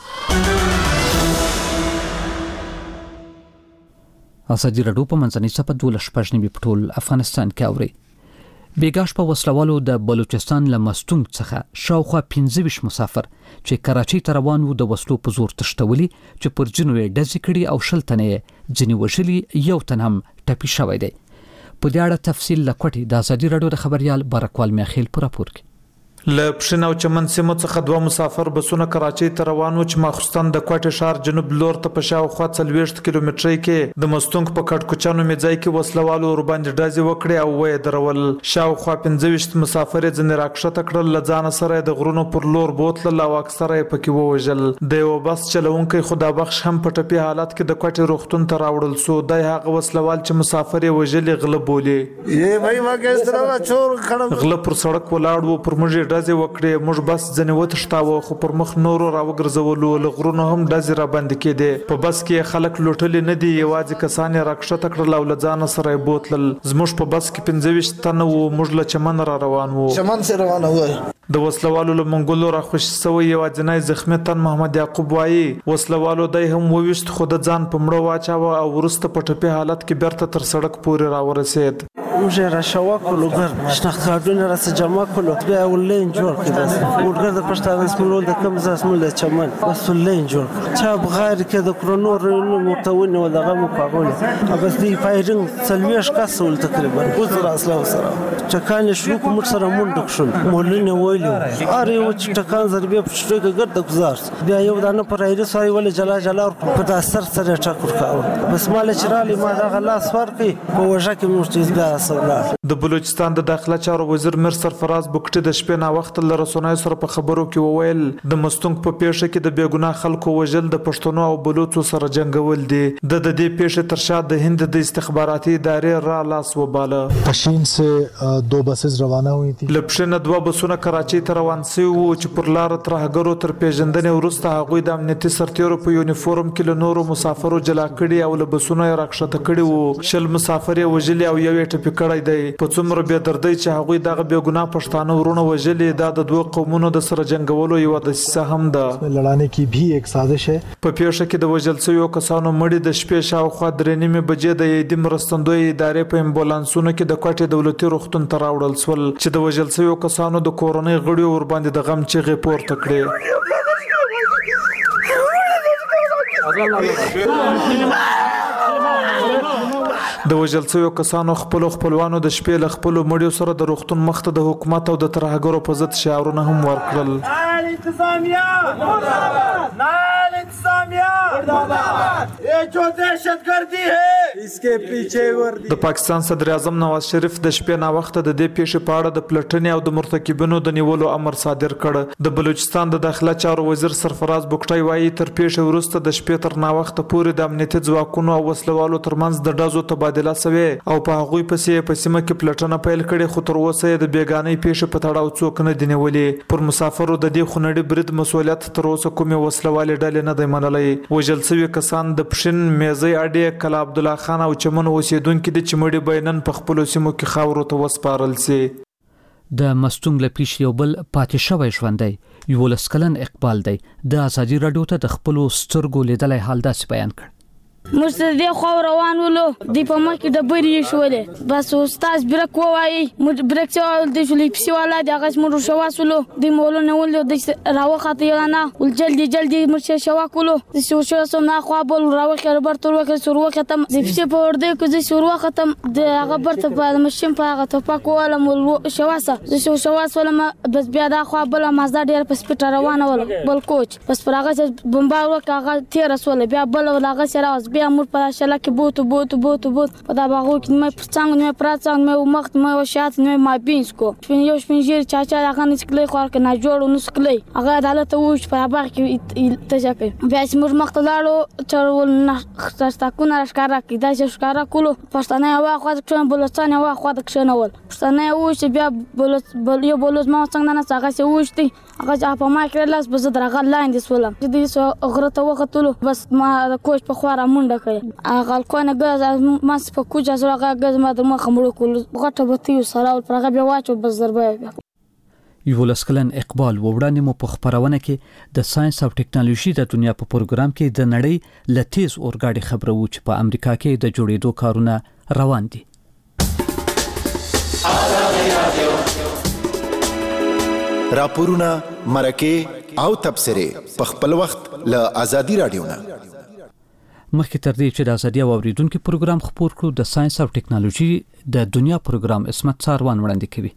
ازادي راډیو په منځنۍ صفحه دولس شپږ نیمې په ټول افغانستان کې اوري. بیګاش په وسلوالو د بلوچستان له مستونګ څخه شاوخوا پنځه ویشت مسافر چې کراچۍ ته روان وو د وسلو په زور تښتولي چې پر ځینو یې ډزې کړي او شل تنه یې ځینې وژلي، یو تن هم ټپي شوی دی. په دې اړه تفصیل له کوټې د ازادي راډیو د خبريال برکوال میخیل په راپور کې. له پښین او چمن سیمو څخه دوه مسافر بسونه کراچۍ ته روان و چې ماخستان د کوټې ښار جنوب لور ته په شاوخوا څلوېښت کیلومترۍ کې د مستونګ په کټکوچانو میځای کې وسلوالو ور باندې ډزې وکړې او وې درول. شاوخوا پنځه ویشت مسافر یې ځنې راکښته کړل، له ځانه سره د غرونو پر لور بوتلل او اکثره یې پکې ووژل. د یو بس چلونکی خدا بخش هم په ټپي حالت کې د کوټې روغتون ته راوړل سو. دی هغه وسلوال چې مسافر یې وژلي غله بولي. غله پر سړک ولاړ و، پر موږ ډزې وکړې، موږ بس ځنې وتښتاوه خو پر مخ نورو راوګرځولو، له غرونو هم ډزې را باندې کېدې. په بس کې خلک لوټلي نه دي، یوازې کسان یې راکښته کړل او له ځانه سره یې بوتلل. زموږ په بس کې پنځه ویشت تنه وو، موږ له چمن را روان وو. چمن سره روانه وو. د وسلوالو له منګولو راخوشي سوی یوازینی زخمي تن محمد یعقوب وایي وسلوالو دی هم وویشت خو د ځان په مړه واچاوه او وروسته په ټپي حالت کې بیرته تر سړک پورې راورسېد. موږ را شوا کولو ګر شناخت کارتونه را جمع کولو بیا ولین جوړ کړل. ورګر د پښتانه اسمول د کم ځاس مول چمن بس ولین جوړ چا بغیر کې د کرونور متون و دغه مقابل بس دی فایرنګ څلويش کسول تقریبا وزر اصله سره چکان شروع کوم سره مونډ کښل مولنه ویلو اره یو چکان ضربې په شټه ګرد گزار بیا یو دانه پر ایره سوي ول جلا جلا په تاثر سره ټاکور کاو بس مال چرالي ما دغه لاس ورکي په وجه کې مشتیز بیا د بلوچستان د داخله چارو وزیر میر سرفراز بوکټي د شپې نا وخت له رسنیو سره په خبرو کې وویل د مستونګ په پیښه کې د بیګناه خلکو وژل د پښتنو او بلوچو سره جنگول دي. د د دې پیښې تر شا د هند د استخباراتي ادارې را لاس وباله. پښین سے دو بسز روانه وې دي. له پښین دوه بسونه کراچۍ ته روان شوي وو چې پر لار تر هغرو تر پیژندنې وروسته هغوی د امنیتي سرتیرو په یونیفورم کې له نورو مسافرو جلا کړي او له بسونو یې راکښته کړي وو. شل مسافر یې وژلي او یو یې ټپي کړی دی. په څومره بې دردۍ چې هغوی دغه بې ګناه پښتانه ورونه وژلي، دا د دوه قومونو د سره جنګولو یوه دسیسه هم ده. لړانې کې بھی ایک سازش ہے. په پیښه کې د وژل شویو کسانو مړي د شپې شاوخوا درې نیمې بجې د ایدي مرستندوی ادارې په امبولانسونو کې د کوټې دولتي روغتون ته راوړل شول چې د وژل شویو کسانو د کورنۍ غړیو ورباندې د غم چیغې پورته کړې. د وژل شویو کسانو خپل خپلوانو د شپې له خپلو مړیو سره د روغتون مخ ته د حکومت او د ترهګرو په ضد شعارونه هم ورکړل. د پاکستان صدر اعظم نواز شریف د شپې نا وخت د دې پیښې په اړه د پلټنې او د مرتکبینو د نیولو امر صادر کړ. د بلوچستان د داخله چارو وزیر سرفراز بوکټای وایي تر پیښې وروسته د شپې تر نا وخت پورې د امنیتي ځواکونو او وسلوالو ترمنځ د ډزو تبادله شوې او په هغوی پسې په سیمه کې پلټنه پیل کړې، خو تر اوسه د بیګانې پیښې په تړاو څوک نه دي نیولې. پر مسافرو د دې خونړي برید مسؤلیت تر اوسه کومې وسلوالې ډلې نه دی منلی. وژل شوي کسان د پښین، میزی اډې، کلا عبدالله خان او چمن اوسیدونکي دي چې مړي به نن په خپلو سیمو کې خاورو ته وسپارل سي. د مستونګ له پیښې یو بل پاتې شوی ژوندی یولس کلن اقبال دی د ازادي راډیو ته د خپلو سترګو لیدلی حال داسې بیان کړ. موږ تر دې خوا روان ولو، دوی په مخ کې ډبرې ایښولې، بس استاد برک ووایي، موږ برک چې د شولې پسې والا دی هغه موږ شواس ولو، دوی مو ولونولو، دوی راوخته یلانه ول جلدي جلدي موږ شواک ولو، د شوشو نه خوا بل راوخه ربر تر وخت سر وخت د پسې په ورده کې د سر وخت د هغه برته په مشین په هغه ټوپک ولا مول شواسه د شو شواس ولا بس بیا د خوا بل مازه ډیر په سپټ روانه ول بل کوچ بس پر هغه بمبار وکړه تیر رسول بیا بل هغه سره بیا مور په شاله کې بوت بوت بوت بوت په دا باغو کې مې پڅنګ مې پراڅنګ مې ومخت مې وشات مې ما بینسکو شپن یو شپن جیر چاچا هغه نسکلې خور کې نه جوړ نسکلې هغه عدالت وښ په باغ کې تجاکې بیا چې مور مخته لاړو چرول نه خستا کو نه ښکارا کې دا چې ښکارا کولو پښتنه هوا خو ځکه بلوچستان هوا خو د کښنول پښتنه وښ بیا بل یو بلوچ ما څنګه نه څنګه چې وښتي هغه په ما کې لاس بز درغه لاندې سولم چې دې سو غرته وختلو بس ما کوچ په خواره منډه هغه کونه غاز ما په کوجه زړه هغه غاز ما د مخ مړ کول غټه بتیو سره او پرغه بیا واچو بس ضربه. یولس کلن اقبال وړاندې مو په خبرونه کې د ساينس او ټکنالوژي د دنیا په پروګرام کې د نړۍ لتیز اورګاډي خبرو چې په امریکا کې د جوړېدو کارونه روان دي. راپورونه مرکه او تبصره په خپل وخت له ازادي رادیو نه مخکې تر دې چې د ازادي او اوریدونکو پروګرام خپور کړو د ساينس او ټکنالوژي د دنیا پروګرام اسمت ساروان وړاندې کوي.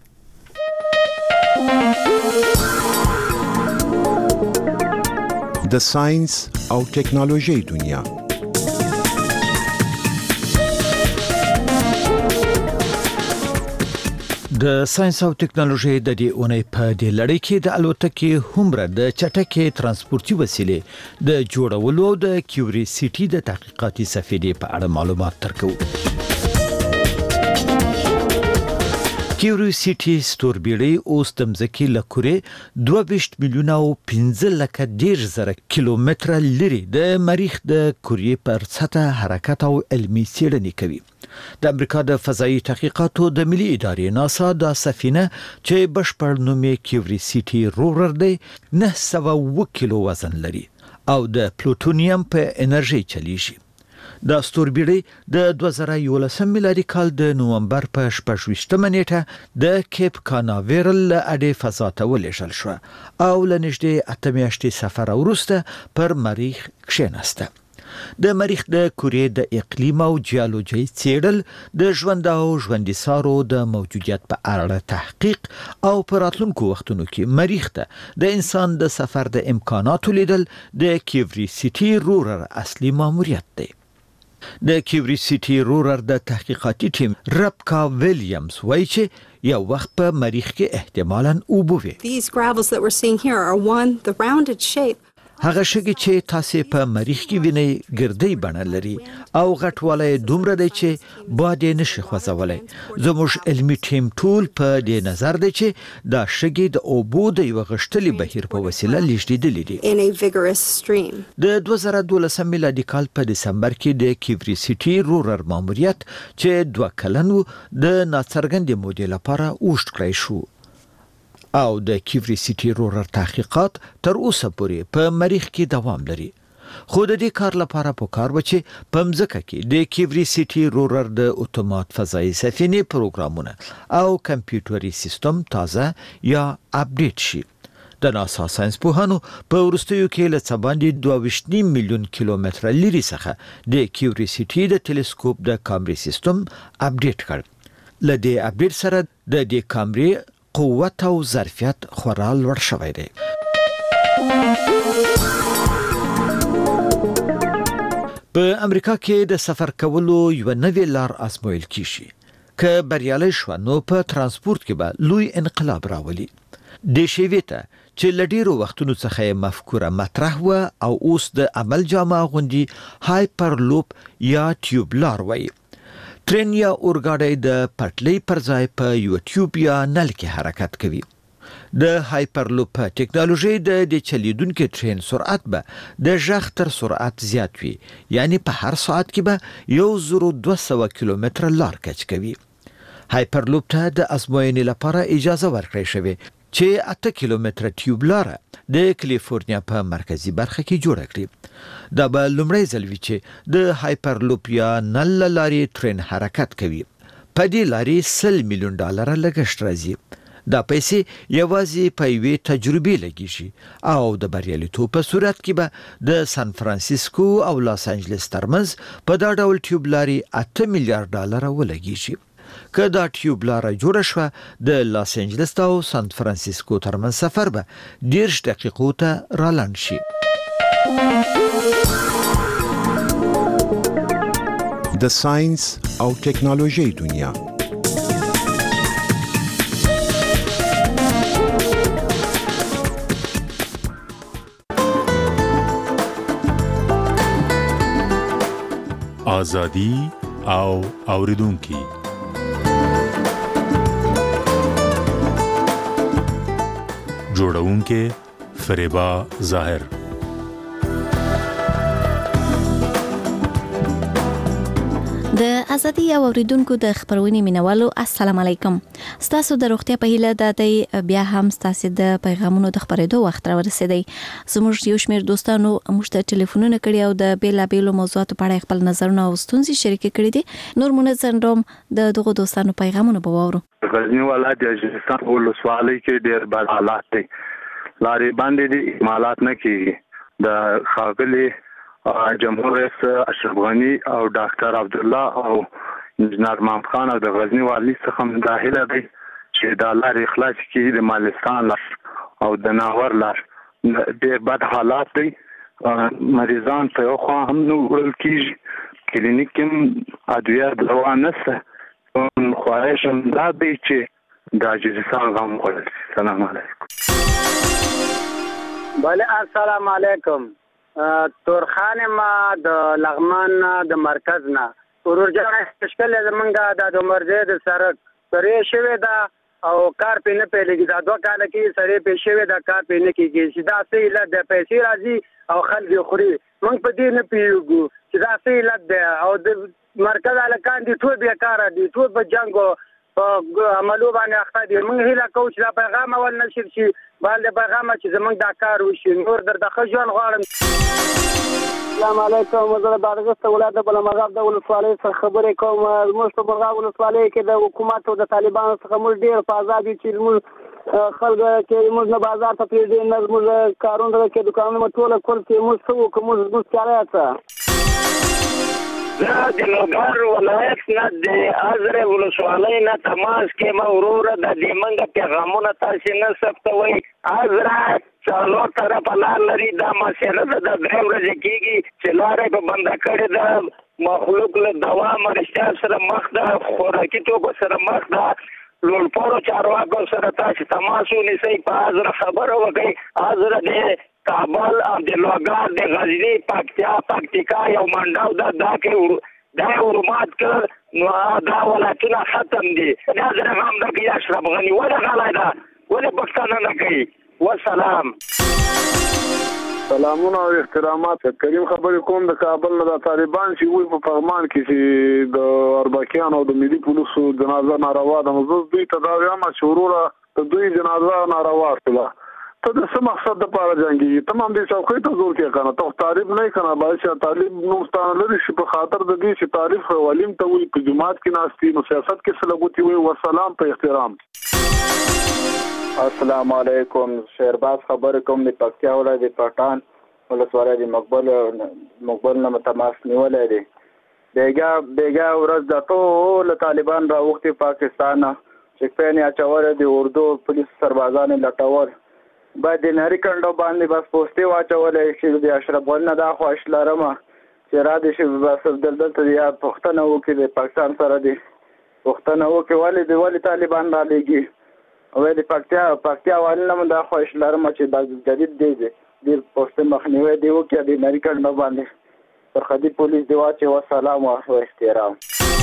د ساينس او ټکنالوژي دنیا د ساينس او ټکنالوژي د دې اونۍ په دې لړۍ کې د الوتکې هومره د چټکې ترانسپورتي وسیلې د جوړولو او د کیوریسيټي د تحقیقاتي سفینې په اړه معلومات ترکو. کیوریسيټي ستوربیړۍ اوس د مځکې له کورې دوه ویشت میلیونه او پنځه لکه ډیر زره کیلومتره لري د مریخ د کورې پر سطح حرکت او علمي څېړنې کوي. د امریکا د فضایي تحقیقاتو د ملي ادارې ناسا د سفینه چې بشپړ نوم یې کیوریسيټي رورر دی نه سوه اووه کیلو وزن لري او د پلوټونیم په انرژي چلیږي. د ستوربیړۍ د دوه زره یولسم میلادي کال د نومبر په شپږ ویشتمه نیټه د کیپ کاناویرل له اډې فضا ته ولېږل شوه او له نږدې اته میاشتې سفر وروسته پر مریخ کښېناسته. د مریخ د کورې د اقلیم او جیولوژي څېړل د ژوند او ژوندي سارو د موجودیت په اړه تحقیق او په راتلونکو وختونو کې مریخ ته د انسان د سفر د امکاناتو لیدل د کیوریسيټي رورر اصلي ماموریت دی. د کیوریسيټي رورر د تحقیقاتي ټیم ربکا ویلیامز وایي چې یو وخت په مریخ کې احتمالاً اوبه وي. These gravels that we're seeing here are one the rounded shape هغه شګې چې تاسو په مریخ کې وینئ ګردۍ بڼه لري او غټوالی دومره دی چې باد یې نشي خوځولی. زموږ علمي ټیم ټول په دې نظر دی چې دا شګې د اوبو د یوه غښتلي بهیر په وسیله لیږدېدلې دي. in a vigorous stream. د دوه زره دولسم میلادي کال په دسمبر کې د کیوریسيټي رورر ماموریت چې دوه کلن و د ناڅرګندې مودې لپاره اوږد کړی شو او د کیوریسيټي رورر تحقیقات تر اوسه پورې په مریخ کې دوام لري. خو د دې کار لپاره پکار و چې په مځکه کې د کیوریسيټي رورر د اتومات فضایي سفینې پروګرامونه او کمپیوټري سیستم تازه یا اپډیټ شي. د ناسا ساينسپوهانو په وروستیو کې له څه باندې دوه ویشت میلیون کیلومتره لرې څخه د کیوریسيټي د ټیلیسکوپ د کامرې سیستم اپډیټ کړ. له دې اپډیټ سره د دې کامرې قوت او ظرفیت خورا لوړ شوی دی. په امریکا کې د سفر کولو یو نوې لار آزمویل کیږي. که بریالي شو نو په ترانسپورت کې به لوی انقلاب راولي. د شیوې ته چې لډیرو وختونو څخه مفکوره مطرح و او اوس د عمل جامه غوندي هایپر لوپ یا ټیوب لار وایي. ترین یا اورګاډی د پټلۍ پر ځای په یو ټیوب یا نل کې حرکت کوي. د هایپرلوپ ټکنالوژي د چلیدونکو ترين سرعت به د ژغ تر سرعت زیات وي، یعنی په هر ساعت کې به یو زر دوه سوه کیلومتر لار کچ کوي. هایپرلوپ ته د ازموینې لپاره اجازه ورکړې شوې چې اته کیلومتر ټیوب لار د کالیفورنیا په مرکزی برخه کې جوړ کړي. دا به لومړی ځل وي چې د هایپرلوپ یا نل لارې ترين حرکت کوي. په دې لارې سل میلیون ډالر لګښت راځي. دا پیسې یوازې په یوې تجربې لګیږي او د بریالیتوب په صورت کې به د سان فرانسیسکو او لاس انجلس ترمنځ په دا ډول ټیوب لارې اته میلیارډ ډالر ولګیږي. که دا ټیوب لار جوړه شوه د لاس انجلس او سان فرانسیسکو ترمنځ سفر به دیرش دقیقو ته رالاند شي. د ساينس او ټکنالوژي دنیا آزادی او اوریدونکي. جوړونکي فریبا ظاهر. د ازادي او اوریدونکو د خبرونې مینوالو السلام علیکم. ستاسو د روغتیا په هیله د دې بیا هم ستاسو د پیغامونو د خبرېدو وخت را ورسېدی. زموږ یو شمېر دوستانو موږ ته ټلیفونونه کړي او د بیلابېلو موضوعاتو په اړه خپل نظرونه او ستونزې شریک کړي دي. نور منځن روم د دغه دوستانو پیغامونه به واورو. غزنی ولایت د اجرستان ولسوالۍ کې ډېر بد حالات دي. لارې باندې دي اکمالات نه کیږي. د خاغلی جمهور رئیس اشرف غنی او ډاکټر عبد الله او انجنیر محمد خان او د غزنی والی څخه داخله دي چې د لارې خلاص کیږي. د مالستان لار او د ناور لار ډېر بد حالات دي. مریضان په یو خوا هم نو وړل کیږي. کلینیک کې ادویه دوا نشته. خواهش هم دا دی چې د اجرستان غم وکړي. سلام علیکم. بله السلام علیکم. تورخان ما د لغمان د مرکز نه ورورجان تشکل زمونږه د عمرزه د سرک پرې شوی دا او کار په نه پیلېږي. دا دوه کال کې سړی په شوی دا کار په نه کېږي چې دا سې له د پیسې راځي او خلک خوري. موږ په دې نه پیږو چې دا سې له او د مرکز الکان دي ټول بیا کار دي ټول په جنگو په عملو باندې اخته دي. موږ هیله کوو چې دا پیغام اول نشر شي بل د پیغام چې زمونږ دا کار وشي. نور در د خجوان غواړم. السلام علیکم. زه د بادغیس ولایت د بلمغاب د ولسوالۍ څخه خبرې کوم. زموږ په بلمغاب ولسوالۍ کې د حکومت او د طالبانو څخه موږ ډېر په آزاد یو چې موږ خلک چې موږ نه بازار ته پرېږدي نه زموږ کارونه کې دوکانونه ټول کول چې موږ څه وکړو موږ زموږ چاره څه زه د لوګر ولایت نه د ازره ولسوالۍ نه تماس کې ما وروره د دې منګه پیغامونه تاسو نه ثبتوي. ازره څلور طرفه لار لري. دا مسله ده د درې ورځې کېږي چې لارې په بنده کړې ده. مخلوق له دوا مرشتیا سره مخ ده. خوراکي توکو سره مخ ده. لوړپوړو چارواکو سره تاسو تماس ونیسئ. په ازره خبره وکړئ. ازره د کابل او د لوګر د غزنی پکتیا پکتیکا یو منډاو دا دا کې دا ورمات کړ نو دا ولایتونه ختم دي. دا زره هم د کې اشرف غنی ولا غلای دا ولا پښتانه نه کوي. والسلام. سلامونه او احترامات. کریم خبرې کوم د کابل نه. د طالبان چې وي په فرمان کې چې د اربکیان او د ملي پولیسو جنازه ناروا ده. مزه دوی ته دا وایم چې وروره د دوی جنازه ناروا شوه. ته د څه مقصد د پاره جنگي تمام دې څوکۍ ته زور کې کنه ته طالب نه کنه باید طالب نو ستانه لري چې په خاطر د دې چې تعریف ولیم ته وي په جماعت کې ناشتي نو سیاست کې څه لګوتي وي. والسلام په احترام. السلام علیکم. شهرباز خبر کوم د پکتیا ولایت د پټان ولسوالۍ د مقبل مقبل نه تماس نیولې دي. بیګا بیګا ورځ د ټول طالبان را وختي پاکستان چې په اچول دي اردو پولیس سربازان لټول بعد د نری کندو باندې بس پوسټي واچولې چې د اشرف غنی نه دا خوښ لرمه چې را دي چې بس دلته یا پښتنه وکړي د پاکستان سره دي پښتنه وکړي ولې دی ولې طالبان را لګي او د پکتیا پکتیا والي نه دا خوښ لرم چې د جدید دی د پوسټ مخنیوي دی وکړي د نری کندو باندې پر خدي پولیس دی واچي والسلام او احترام.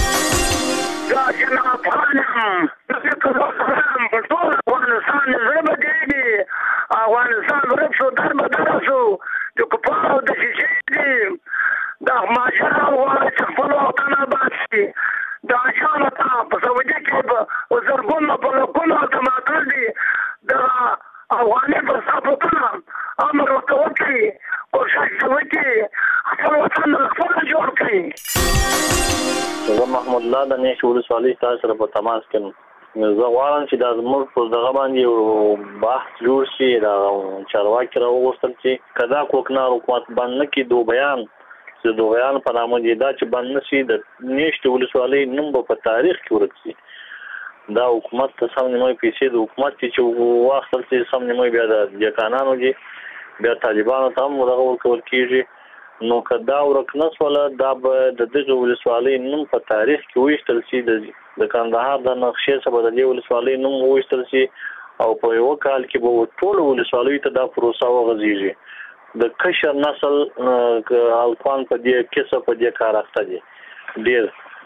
دا جنا پانم ذکر وکړم په ټول افغانستان زړه دی افغانستان ورڅو در بدرسو د کوپاو د شي دی دا ماجرا وایي چې خپل وطن آباد دا شانته په سعودي کې په وزرګونو په لګونو ټماټر دي دا افغاني په صفاتونه امر وکړي کوشش وکړي خپل وطن خپل جوړ کړي. زه محمود الله د نېش ولسوالۍ تاسو سره په تماس کې زه غواړم چې دا زموږ په دغه باندې یو بحث جوړ شي دا چارواکي راوغوښتل چې کدا کوکنار حکومت باندې نه کې دو بیان چې د بیان په نامه دی دا چې باندې نشي د نېشت ولسوالۍ نوم په تاریخ کې ورکړي دا حکومت ته سم نیمه پیسې د حکومت چې واخل چې سم نیمه بیا د جکانانو دي بیا طالبانو ته هم دغه ورکول کیږي نو کدا ورکنس ولا دا د دغه ولسوالۍ نوم په تاریخ کې وښتل شي د کندهار د نقشې سره د دې ولسوالۍ نوم وښتل شي او په یو کال کې به ټول ولسوالۍ ته دا پروسه وغځيږي. د کشر نسل الفان په دې کیسه په دې کار اخته دي ډیر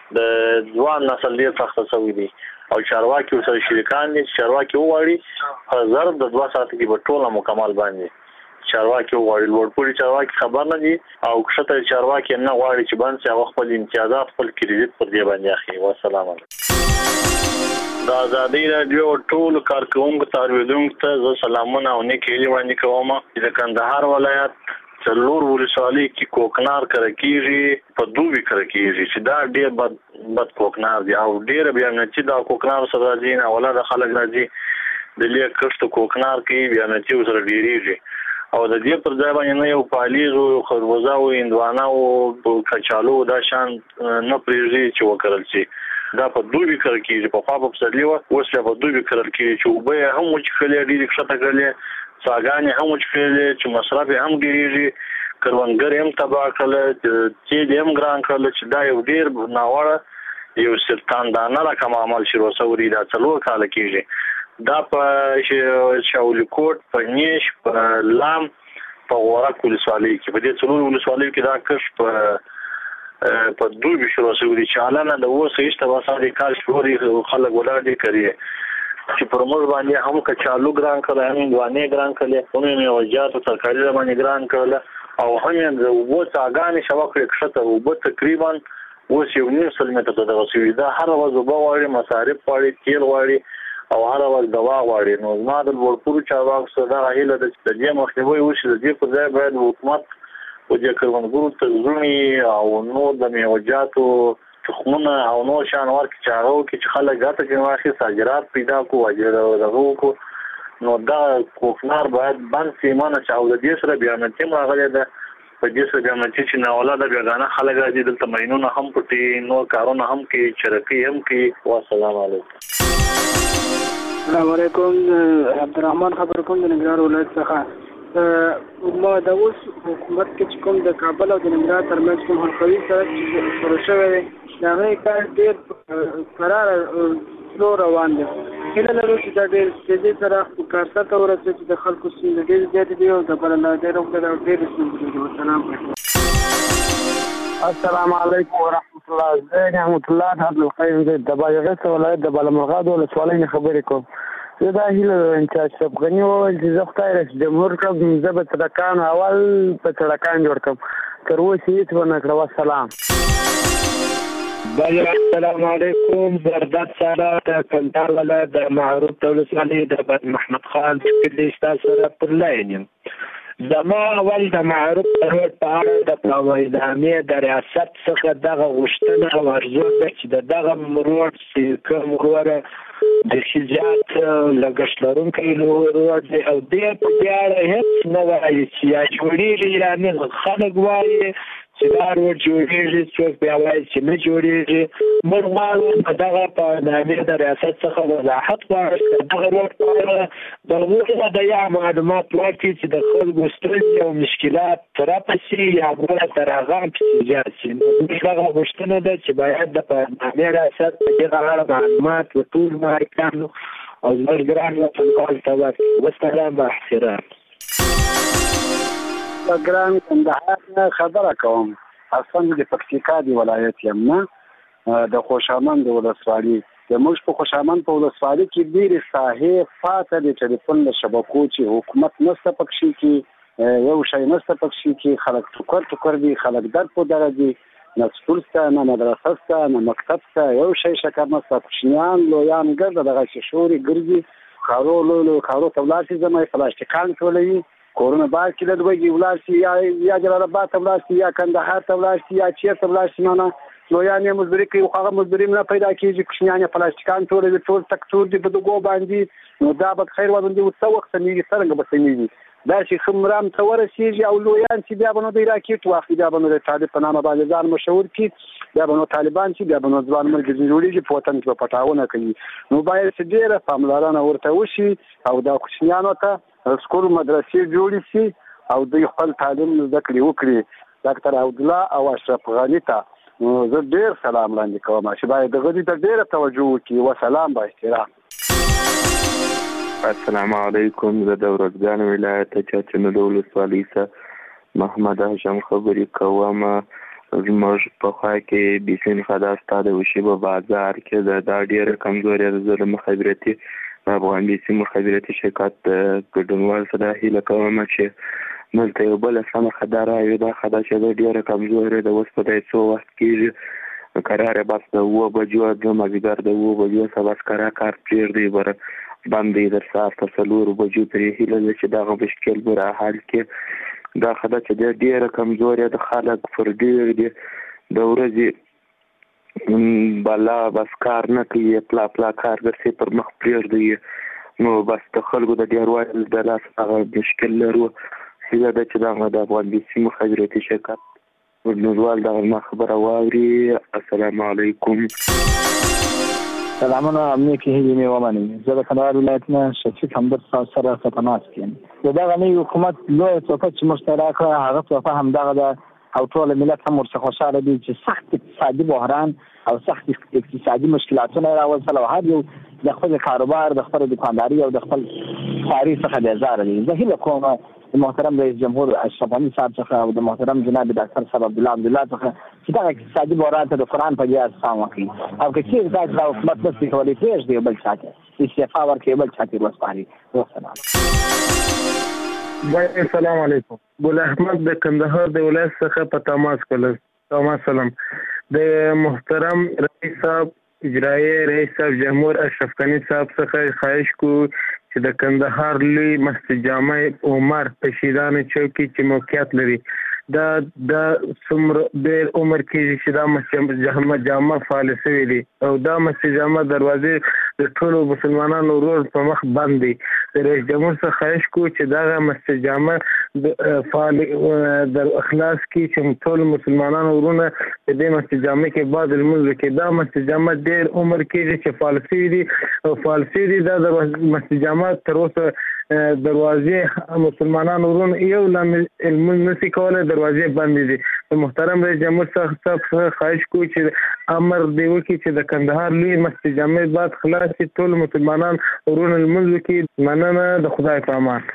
د ځوان نسل ډیر څخه سوي دي او چارواکي سره شریکان دي چارواکي وغواړي هزار د دوه ساعت کې په ټوله مکمل باندې چارواکي وغواړي لوړپوړي چارواکي خبر نه دي او کښته چارواکي نه غواړي چې باندې هغه خپل امتیازات خپل کریډټ پر دې باندې اخلي. والسلام علیکم. د ازادي رادیو ټول کارکونکو تاریدونکو ته زه سلامونه او نیکې وړاندې کوم چې د کندهار ولایت څلور ولسوالۍ کې کوکنار کړه کیږي په دوی کړه کیږي چې دا ډېر بد بد کوکنار دی او ډېر بیا نه چې دا کوکنار سره راځي نه ولا د خلک راځي د لیک کښت کوکنار کې بیا نه چې سره ډېریږي او د دې پر ځای باندې نه یو پالیز او خربوزه او اندوانه او کچالو دا شان نه پریږي چې وکړل شي دا په دوی کړه کیږي په خوا په پسرلی و اوس په دوی کړه کیږي چې وبې هم چې خلې ډېر ښه کړلې څاګانې هم چې خلې چې مصرف هم ډېریږي کروندګر هم تباہ کړل چې دې هم ګران کړل چې دا یو ډېر ناوړه یو ستاندانه رقم عمل شروع سوري دا څلور کال کیږي دا په شاول کوټ په نیش په لام په ورک ولسوالۍ کې په دې څلور ولسوالۍ کې دا کښ په په دوی شروع سوري چې علنا د اوسه ایسته واسه کار شوري خلک ولاړ دي کوي چې پر موږ باندې هم کچالو ګران کړل هم دوانه ګران کړل هم یې وجات ترکاري باندې ګران کړل او هم د وبو څاګانې شوکړې کښته وبو تقریبا اوس یو نیم سل متر ته رسیدي دا هر ورځ وبو وړي مصارف وړي تیل وړي او هر ورځ دوا وړي نو ما د ورپور چارواک سره هیله د دې مخنیوي وشي د دې په ځای باید حکومت او د کروندګرو تزونی او نو د میوجاتو تخمونه او نو شان ورک چارو کې چې خلک غاټه جنواخي صادرات پیدا کو واجب دغه کو نو دا کوکنار باید باندې سیمانه چاو د دې سره بیا نه تیم راغلی ده په دې سره بیا نه چې نه اولاد بیا غانه خلک راځي دلته مینونه هم پټي نو کارونه هم کې چرکی هم کې. والسلام علیکم. السلام علیکم. عبدالرحمن خبر کوم د ننګرهار ولایت څخه ما د اوس حکومت کې چې کوم د کابل او د ننګرهار ترمنځ کوم حلقوي سړک چې شروع شوی دی د هغې کار ډېر کراره سلو روان دی. هیله لرو چې دا ډېر تېزۍ سره په کارسر ته ورسوي چې د خلکو ستونزې ډېرې زیاتې دي او د بله نه ډېر وخت او ډېرې ستونزې دي. والسلام. السلام علیکم ورحمت الله. زه نعمت الله عبدالقیوم د بادغیس ولایت د بالامرغاد ولسوالۍ نه خبرې کوم. زه دا هیله لرم چې اشرف غني وویل چې زه خدای رئیس جمهور کړم زه به سړکان اول په سړکان جوړ کړم تر اوسه هېڅ ونه کړه. والسلام. بله السلام علیکم. زرداد ساره د کندهار ولایت د معروف د ولسوالۍ د محمد خان کلي ستاسو سره پر لاین یم. زما اول د معروف روډ په اړه د پروایدامې د ریاست څخه دغه غوښتنه او ارزو ده چې د دغه روډ چې کوم وروره د زیات لګښت لرونکی روډ دی او دې په دې اړه هېڅ نه وایي چې یا جوړېږي یا نه. خلک وایي چې دا روډ جوړېږي، څوک بیا وایي چې نه جوړېږي. موږ غواړو په دغه په نامې د ریاست څخه وضاحت غواړو چې دغه روډ په اړه د هغوی د یا معلومات ورکړي چې د خلکو ستونزې او مشکلات ترپه شي یا بله تر هغه هم پسې زیات شي. موږ دغه غوښتنه ده چې باید د په نامې ریاست په دغه اړه معلومات و ټول مالکانو او زموږ ګران وطنپال ته ورکړي. والسلام با احترام. ګران کندهار نه خبره کوم. اصلا د پکتیکا دی ولایت یم نه، د خوشامند ولسوالي. د موږ په خوشامند په ولسوالي کې ډېرې ساحې پاته د ټلیفون له شبکو چې حکومت نشته پکښې کې، یو شی نشته پکښې کې. خلک ټوکر ټوکر دي، خلک درد په دره دي، نه سکول شته، نه مدرسه شته، نه مکتب شته، یو شی شکر نشته. کوچنیان لویان ګرده دغسې شورې ګرځي. ښارو لوی لوی ښارو ته ولاړ شي، زما یې پلاستیکان ټولوي. کورونه باید چې د لوږې ولاړ شي، یا یا جلال آباد ته ولاړ شي، یا کندهار ته ولاړ شي، یا چېرته ولاړ شي. نه نه لویان یې مزدوري کوي، خو هغه مزدوري نه پیدا کېږي. کوچنیان یې پلاستیکان ټولوي، ټول تک تور دي په دغو باندې. نو دا به خیر وبندي څه وخت سمېږي، څرنګه به سمېږي؟ دا چې ښه مرام ته ورسېږي او لویان چې بیا به نو د راکېټ واخلي، بیا به نو د طالب په نامه باندې ځان مشهور کړي، بیا به نو طالبان چې بیا به نو ځوان مرګ جوړېږي، په وطن کې به پټاونه کوي. نو باید چې ډېره پاملرنه ورته وشي او دا کوچنیانو ته سکول مدرسې جوړې شي او دوی خپل تعلیم زده کړي وکړي. ډاکټر عبدالله او اشرف غني ته زه ډېر سلام وړاندې کوم چې باید دغه دې ته ډېره توجه وکړي. وسلام با احترام. السلام علیکم. زه د ارزګان ولایت چاچنو د ولسوالۍ څخه محمد هاشم خبرې کوم. زموږ په خوا کې بیسین خدا ستا د وشي په بازار کې د دا ډېره کمزوري ده. زه د مخابراتي افغان بیسي مخابراتي شرکت ګډونوال سره هیله کوم چې دلته یو بله سمه خدا راوي. دا خدا چې ده ډېره کمزورې ده. اوس په دی څو وخت کېږي قرار بس د اوه بجو د مازدیګر د اوه بجو څخه بس کرا کار پرېږدي بره بند دی در ساعت ته څلورو بجو پرې هیله ده چې دغه مشکل به را حل کړي. دا خدا چې دی ډېره کمزورې ده. خلک پر ډېر دي د ورځې بلا بس کار نه کوي، پلا پلا کار ګرځي پر مخ پرېږدي. نو بس د خلکو د ډېروالي د لاس هغه مشکل لرو. هیله ده چې دغه د افغان بیسي مخابراتي شرکت ګډونوال دغه ما خبره واوري. السلام علیکم. سلامونه. امنیه کې هیلې مې ومنئ. زه د کندهار ولایت نه شفیق همدرد صاحب سره په تماس کې یم. د دغه نوي حکومت لویه تحفه چې موږ ته راکړه هغه تحفه همدغه ده او ټول ملت هم ورڅخه خوشحاله دي چې سخت اقتصادي بحران او سخت اقتصادي مشکلاتونه یې راوستل او هر یو د خپل کاروبار د خپل دکانداري او د خپل کاري څخه بیزاره دي. زه هیله کوم د محترم رئیس جمهور اشرف غني صاحب څخه او د محترم جناب ډاکټر صاحب عبدالله عبدالله څخه چې دغه اقتصادي بحران ته د قرآن په جهاز پام وکړي او که چېرې داسې دا حکومت نشي کولی پرېږدي یو بل چا ته استعفا ورکړي، بل چا ته وسپاري. والسلام. السلام علیکم. ګل احمد د کندهار د ولایت څخه په تماس کولم. تماس سلام. د محترم رئیس صاحب اجرائیه رئیس صاحب جمهور اشرف غني صاحب څخه خواهش کو چې د کندهار لوی مسجد جامع عمر په شیدان چوکي چې موقعیت لري دا د څومره ډېر عمر کې چې دا مسجد جامع فعال شوی دی او دا مسجد جامع دروازې د ټولو مسلمانانو ورور په مخ بند دي. د رئیس جمهور څخه خواهش کو چې دا مسجد جامع فعال در اخلاص کې چې ټول مسلمانانو ورونه د دې مسجد جامع کې بعد المنځ کې دا مسجد جامع ډېر عمر کې چې فعال شوی دی او فعال شوی دی دا د مسجد جامع تر اوسه دروازې مسلمانانو ورونه یو لمن نسی کوله، دروازې بندې دي. د محترم رئیس جمهور څخه خواهش کوو چې امر دی وکړي چې د کندهار لوی مسجد جامع بعد خلاص شي، ټول مسلمانان ورونه لمونځ وکړي. مننه. د خدای په امان.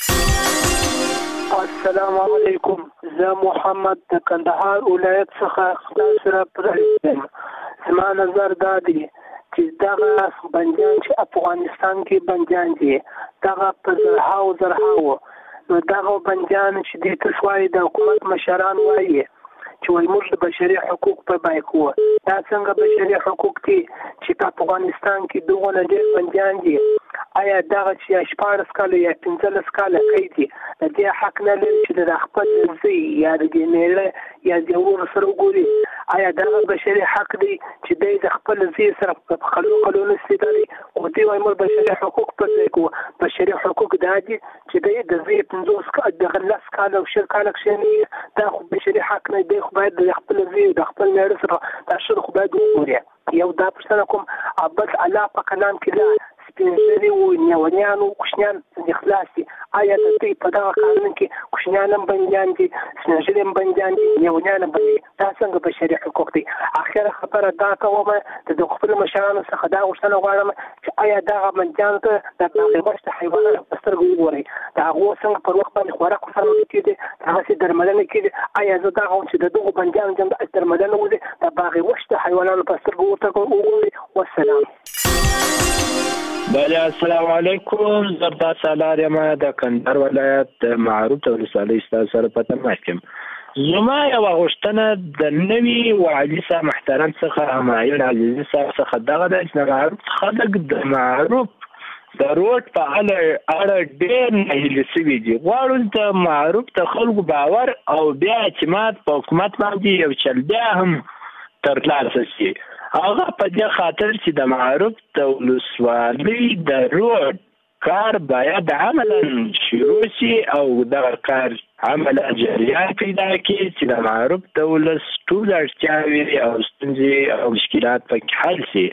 السلام علیکم. زه محمد د کندهار ولایت څخه سره پرېږدم. زما نظر دا دی چې دغه بندیان چې افغانستان کې بندیان دي دغه په زرهاو زرهاو نو دغه بندیان چې دې ته وایي د حکومت مشران وایي چې وایي موږ د بشري حقوق په بای کوو. دا څنګه بشري حقوق دي چې په افغانستان کې دغه ډېر بندیان دي آیا دغه چې شپاړس کاله یا پنځلس کاله قید دي د دې حق نه لري چې د خپل ځای یا د میړه یا د ور سره وګوري؟ آیا دغه بشري حق دی چې د خپل ځای سره په خلو قانون استداري او دی وايي مر بشري حقوق په ځای کو بشري حقوق د دې چې د ځای پنځوس کاله د غلس کاله او شل کاله کې دا خو بشري حق نه دی، خو باید د خپل ځای د خپل میړه سره دا شر خو باید وګوري. یو دا پښتنه کوم ابد الله په کلام کې لا سپینځري او نیونیان او کوشنیان د اخلاص دي. آیا د دې په دغه قانون کې کوشنیان هم بنديان دي، سپینځري هم بنديان دي، نیونیان هم بندي؟ دا څنګه بشري حقوق دي؟ اخر خبره دا کومه د خپل مشرانو څخه دا غوښتنه غواړم چې آیا دغه بنديان ته د باغوشت حیوانات په سترګو وګوري، دا هغه څنګه پر وخت باندې خوراک ورسره کېږي، هغه څه درملنه کېږي؟ آیا زه دا غواړم چې د دغه بنديانو جمع درملنه وکړي، د باغوشت حیواناتو په سترګو وګوري؟ والسلام. بله السلام علیکم، زردا سالار یم د کندهار ولایت د معروف ولسوالۍ ستاسو سره په تماس یم. زما یوه غوښتنه د نوي والي صاحب محترم څخه همایون عزیزي صاحب څخه دغه ده چې د معروف خلک د معروف د روډ په اړه ډېر ناهیلي شوي دي. غواړو د معروف د خلکو باور او بیا اعتماد په حکومت باندې یو چل بیا هم ترلاسه شي. هغه په دې خاطر چې د معروف د ولسوالۍ د روډ کار باید عملا شروع شي او دغه کار عملا جریان پیدا کړي چې د معروف د ولس ټول اړتیاوې او ستونزې او مشکلات پکې حل شي.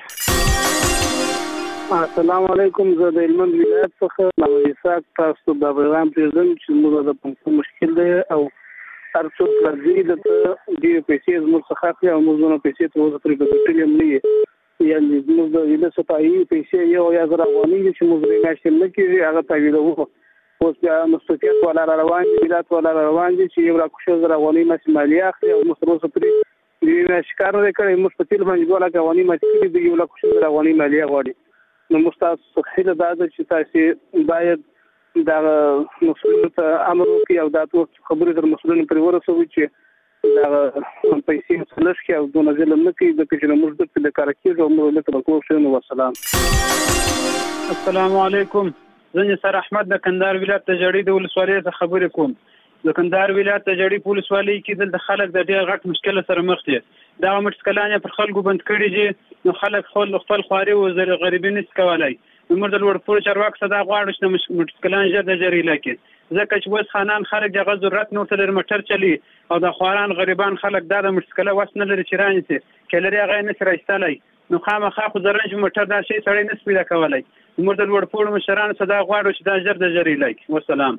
السلام علیکم، زه د هلمند ولایت څخه محمد اسحاق تاسو د پیغام پرېږدم چې موږ د پنځه مشکل دی او هر څوک لازمي ده ته ډېرې پیسې زموږ څخه اخلي او موږ دونه پیسې تر اوسه پورې ګټلې هم نه یې. یعنې زموږ د هیله صفایي پیسې یو یا زر افغانۍ دي چې موږ درې میاشتې نه کېږي هغه تحویلوو. اوس بیا مستوفیت والا را روان دي، میلات والا را روان دي چې یو راکوشل زر افغانۍ ماسې مالیه اخلي او موږ تر اوسه پورې درې میاشتې کار نه دی کړی. موږ په تیل باندې دوه لکه افغانۍ ماتې کړي دي، یو راکوشل زر افغانۍ مالیه غواړي. نو موږ تاسو څخه هیله دا ده چې تاسې باید دا مسؤلینو ته امر وکړي او دا ټول خبرې تر مسؤلینو پورې ورسوي چې دا پیسې لږ کړي او دونه ظلم نه کوي، ځکه چې موږ دلته د کار کېږو او موږ دلته به کوږ شو. نو والسلام. السلام علیکم، زه نثار احمد د کندهار ولایت د جړۍ د ولسوالۍ څخه خبرې کوم. د کندهار ولایت د جړۍ په ولسوالۍ کې دلته خلک د ډېر غټ مشکل سره مخ دي. دا مټسکلان پر خلکو بند کړي دي، نو خلک خپل خپل خواري او زر غریبي نس کولای. موږ د لوړ پوړ چارواکو صدا غواړو چې مټسکلان ژر د جری لکه ځکه چې وس خانان خلک دغه ضرورت نور تر مټر چلی او د خواران غریبان خلک دا د مټسکله وس نه لري چې رانیسي کلري هغه نه سره ایستلای. نو خامخا خو زرنج مټر دا شی سړی نه سپیدا کولای. موږ د لوړ پوړ مشران صدا غواړو چې دا ژر د جری لکه. والسلام.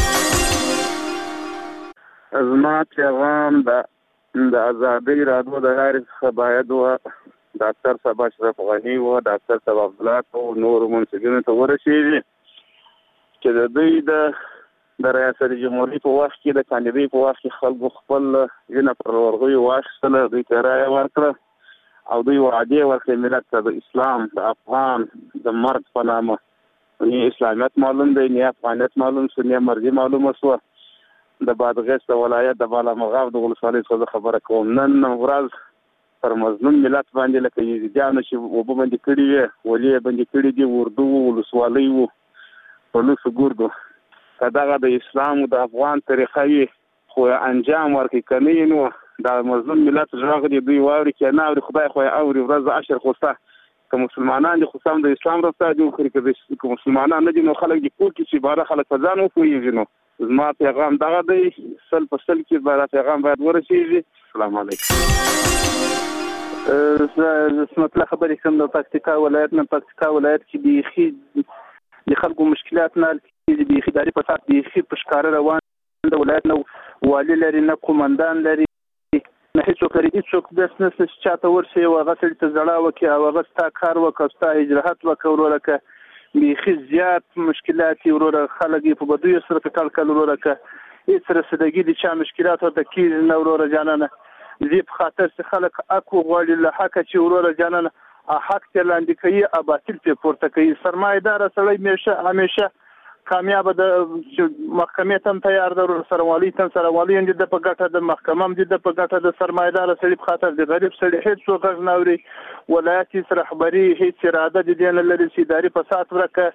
زما پیغام د د آزادۍ رادیو د لارې څخه باید و ډاکټر صاحب اشرف غنی و ډاکټر صاحب عبدالله او نور منصبینو ته ورسېږي چې د دوی د د ریاست جمهوریت په وخت کې د کاندیدۍ په وخت کې خلکو خپل وینه پر ورغوي واخیستله، دوی ته رایه ورکړه او دوی وعدې ورکړې ملت ته د اسلام د افغان د مرګ په نامه. نه اسلامیت معلوم دی، نه افغانیت معلوم شو، نه مرګي معلومه شوه. د بادغیس د ولایت د بالامغاب د ولسوالۍ څخه خبره کوم. نن ورځ پر مظلوم ملت باندې لکه یزیدیانو چې اوبه بندې کړي وي، ولې یې بندې کړي دي، اردو و ولسوالۍ و پولیسو ګردو. که دغه د اسلام د افغان طریقه وي خو انجام ورکړي، که نه یې نو دا مظلوم ملت غږ دی دوی واوري که نه اوري خدای خو یې اوري. ورځ عشر خو شته، که مسلمانان دي خو سم د اسلام رفتار دي وکړي، که مسلمانان نه دي نو خلک دي کور کې چې باره خلک په ځان وپوهېږي. نو زما پیغام دغه دی، سل په سل کې به دا پیغام باید ورسېږي. السلام علیکم. زه سمتله خبرې کوم د پکتیکا ولایت نه. پکتیکا ولایت کې بیخي د خلکو مشکلات نه د بیخي اداري فساد بیخي په ښکاره روان. د ولایت نه والي لري، نه قومندان لري، نه هېڅوک لري. هېڅوک داسې نشته چې چا ته ورشي او هغه سړي ته زړه وکړي او هغه ستا کار وکړه او ستا اجراحات وکړه. وروره که بیخي زیات مشکلات یې وروره، خلک یې په بدیو سره کټل کړل. وروره که هېڅ رسیدګي د چا مشکلات ورته کېږي نه وروره جانانه. دې په خاطر چې خلک حق وغواړي له حقه چې وروره جانانه حق ته لاندې کوي او باطل ته پورته کوي. سرمایه‌داره سړی همیشه همیشه کامیاب ده. محکمې ته هم تیار ده، سروالي ته هم سروالي هم د په ګټه ده، محکمه هم د په ګټه ده. سرمایه‌داره سړي په خاطر د غریب سړي هېڅ غږ نه اوري. ولایت هېڅ رهبري هېڅ اراده د دې نه لري چې اداري فساد ورکه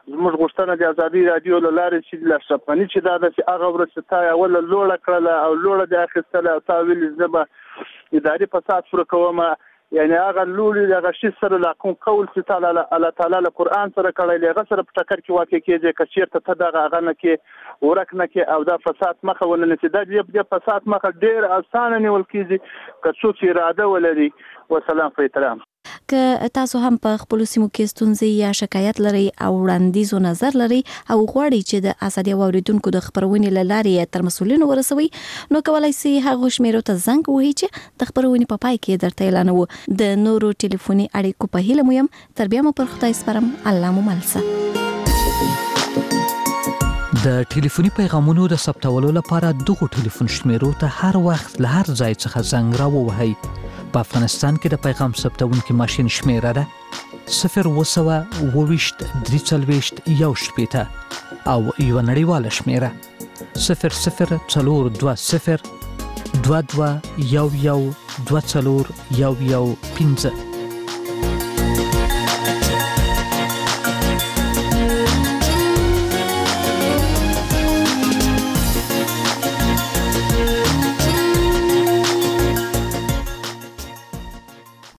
زموږ غوښتنه د ازادي رادیو له لارې چې د اشرف غني چې دا د هغه ورځ چې تا اوله لوړه کړله او لوړه د اخیستله او تا ویلي زه به اداري فساد پوره کوم، یعنی هغه لوړي دغه شي سره لا کوم قول چې تعالی الله تعالی له قرآن سره کړی هغه سره په ټکر کې واقع کېږي که چېرته ته دغه هغه نه کې ورک نه کې او دا فساد مخه ونه نیسي. دا د فساد مخه ډېر اسانه نیول کېږي که څوک اراده ولري. وسلام په احترام. که تاسو هم په خپل سیمو کې ستونزې یا شکایت لري او وړاندیز او نظر لري او غواړئ چې د ازادي اوریدونکو د خبرونې له لارې تر مسؤلینو ورسوي، نو کولای شئ هغه شمیرو ته زنګ ووهئ چې د خبرونې په پای کې درته اعلانوو. د نورو ټلیفوني اړیکو په هیله مو یم. تر بیا مو پر خدای سپارم. الله مو مل شه. د ټلیفوني پیغامونو د ثبتولو لپاره دغه ټلیفون شمیرو ته هر وخت له هر ځای څخه زنګ راووهئ. په افغانستان کې د پیغام ثبتونکي ماشین شمیره ده صفر اوه سوه اوه ویشت درې څلوېښت یو شپېته او یوه نړیواله شمیره صفر صفر څلور دوه صفر دوه دوه یو یو دوه څلور یو یو پنځه.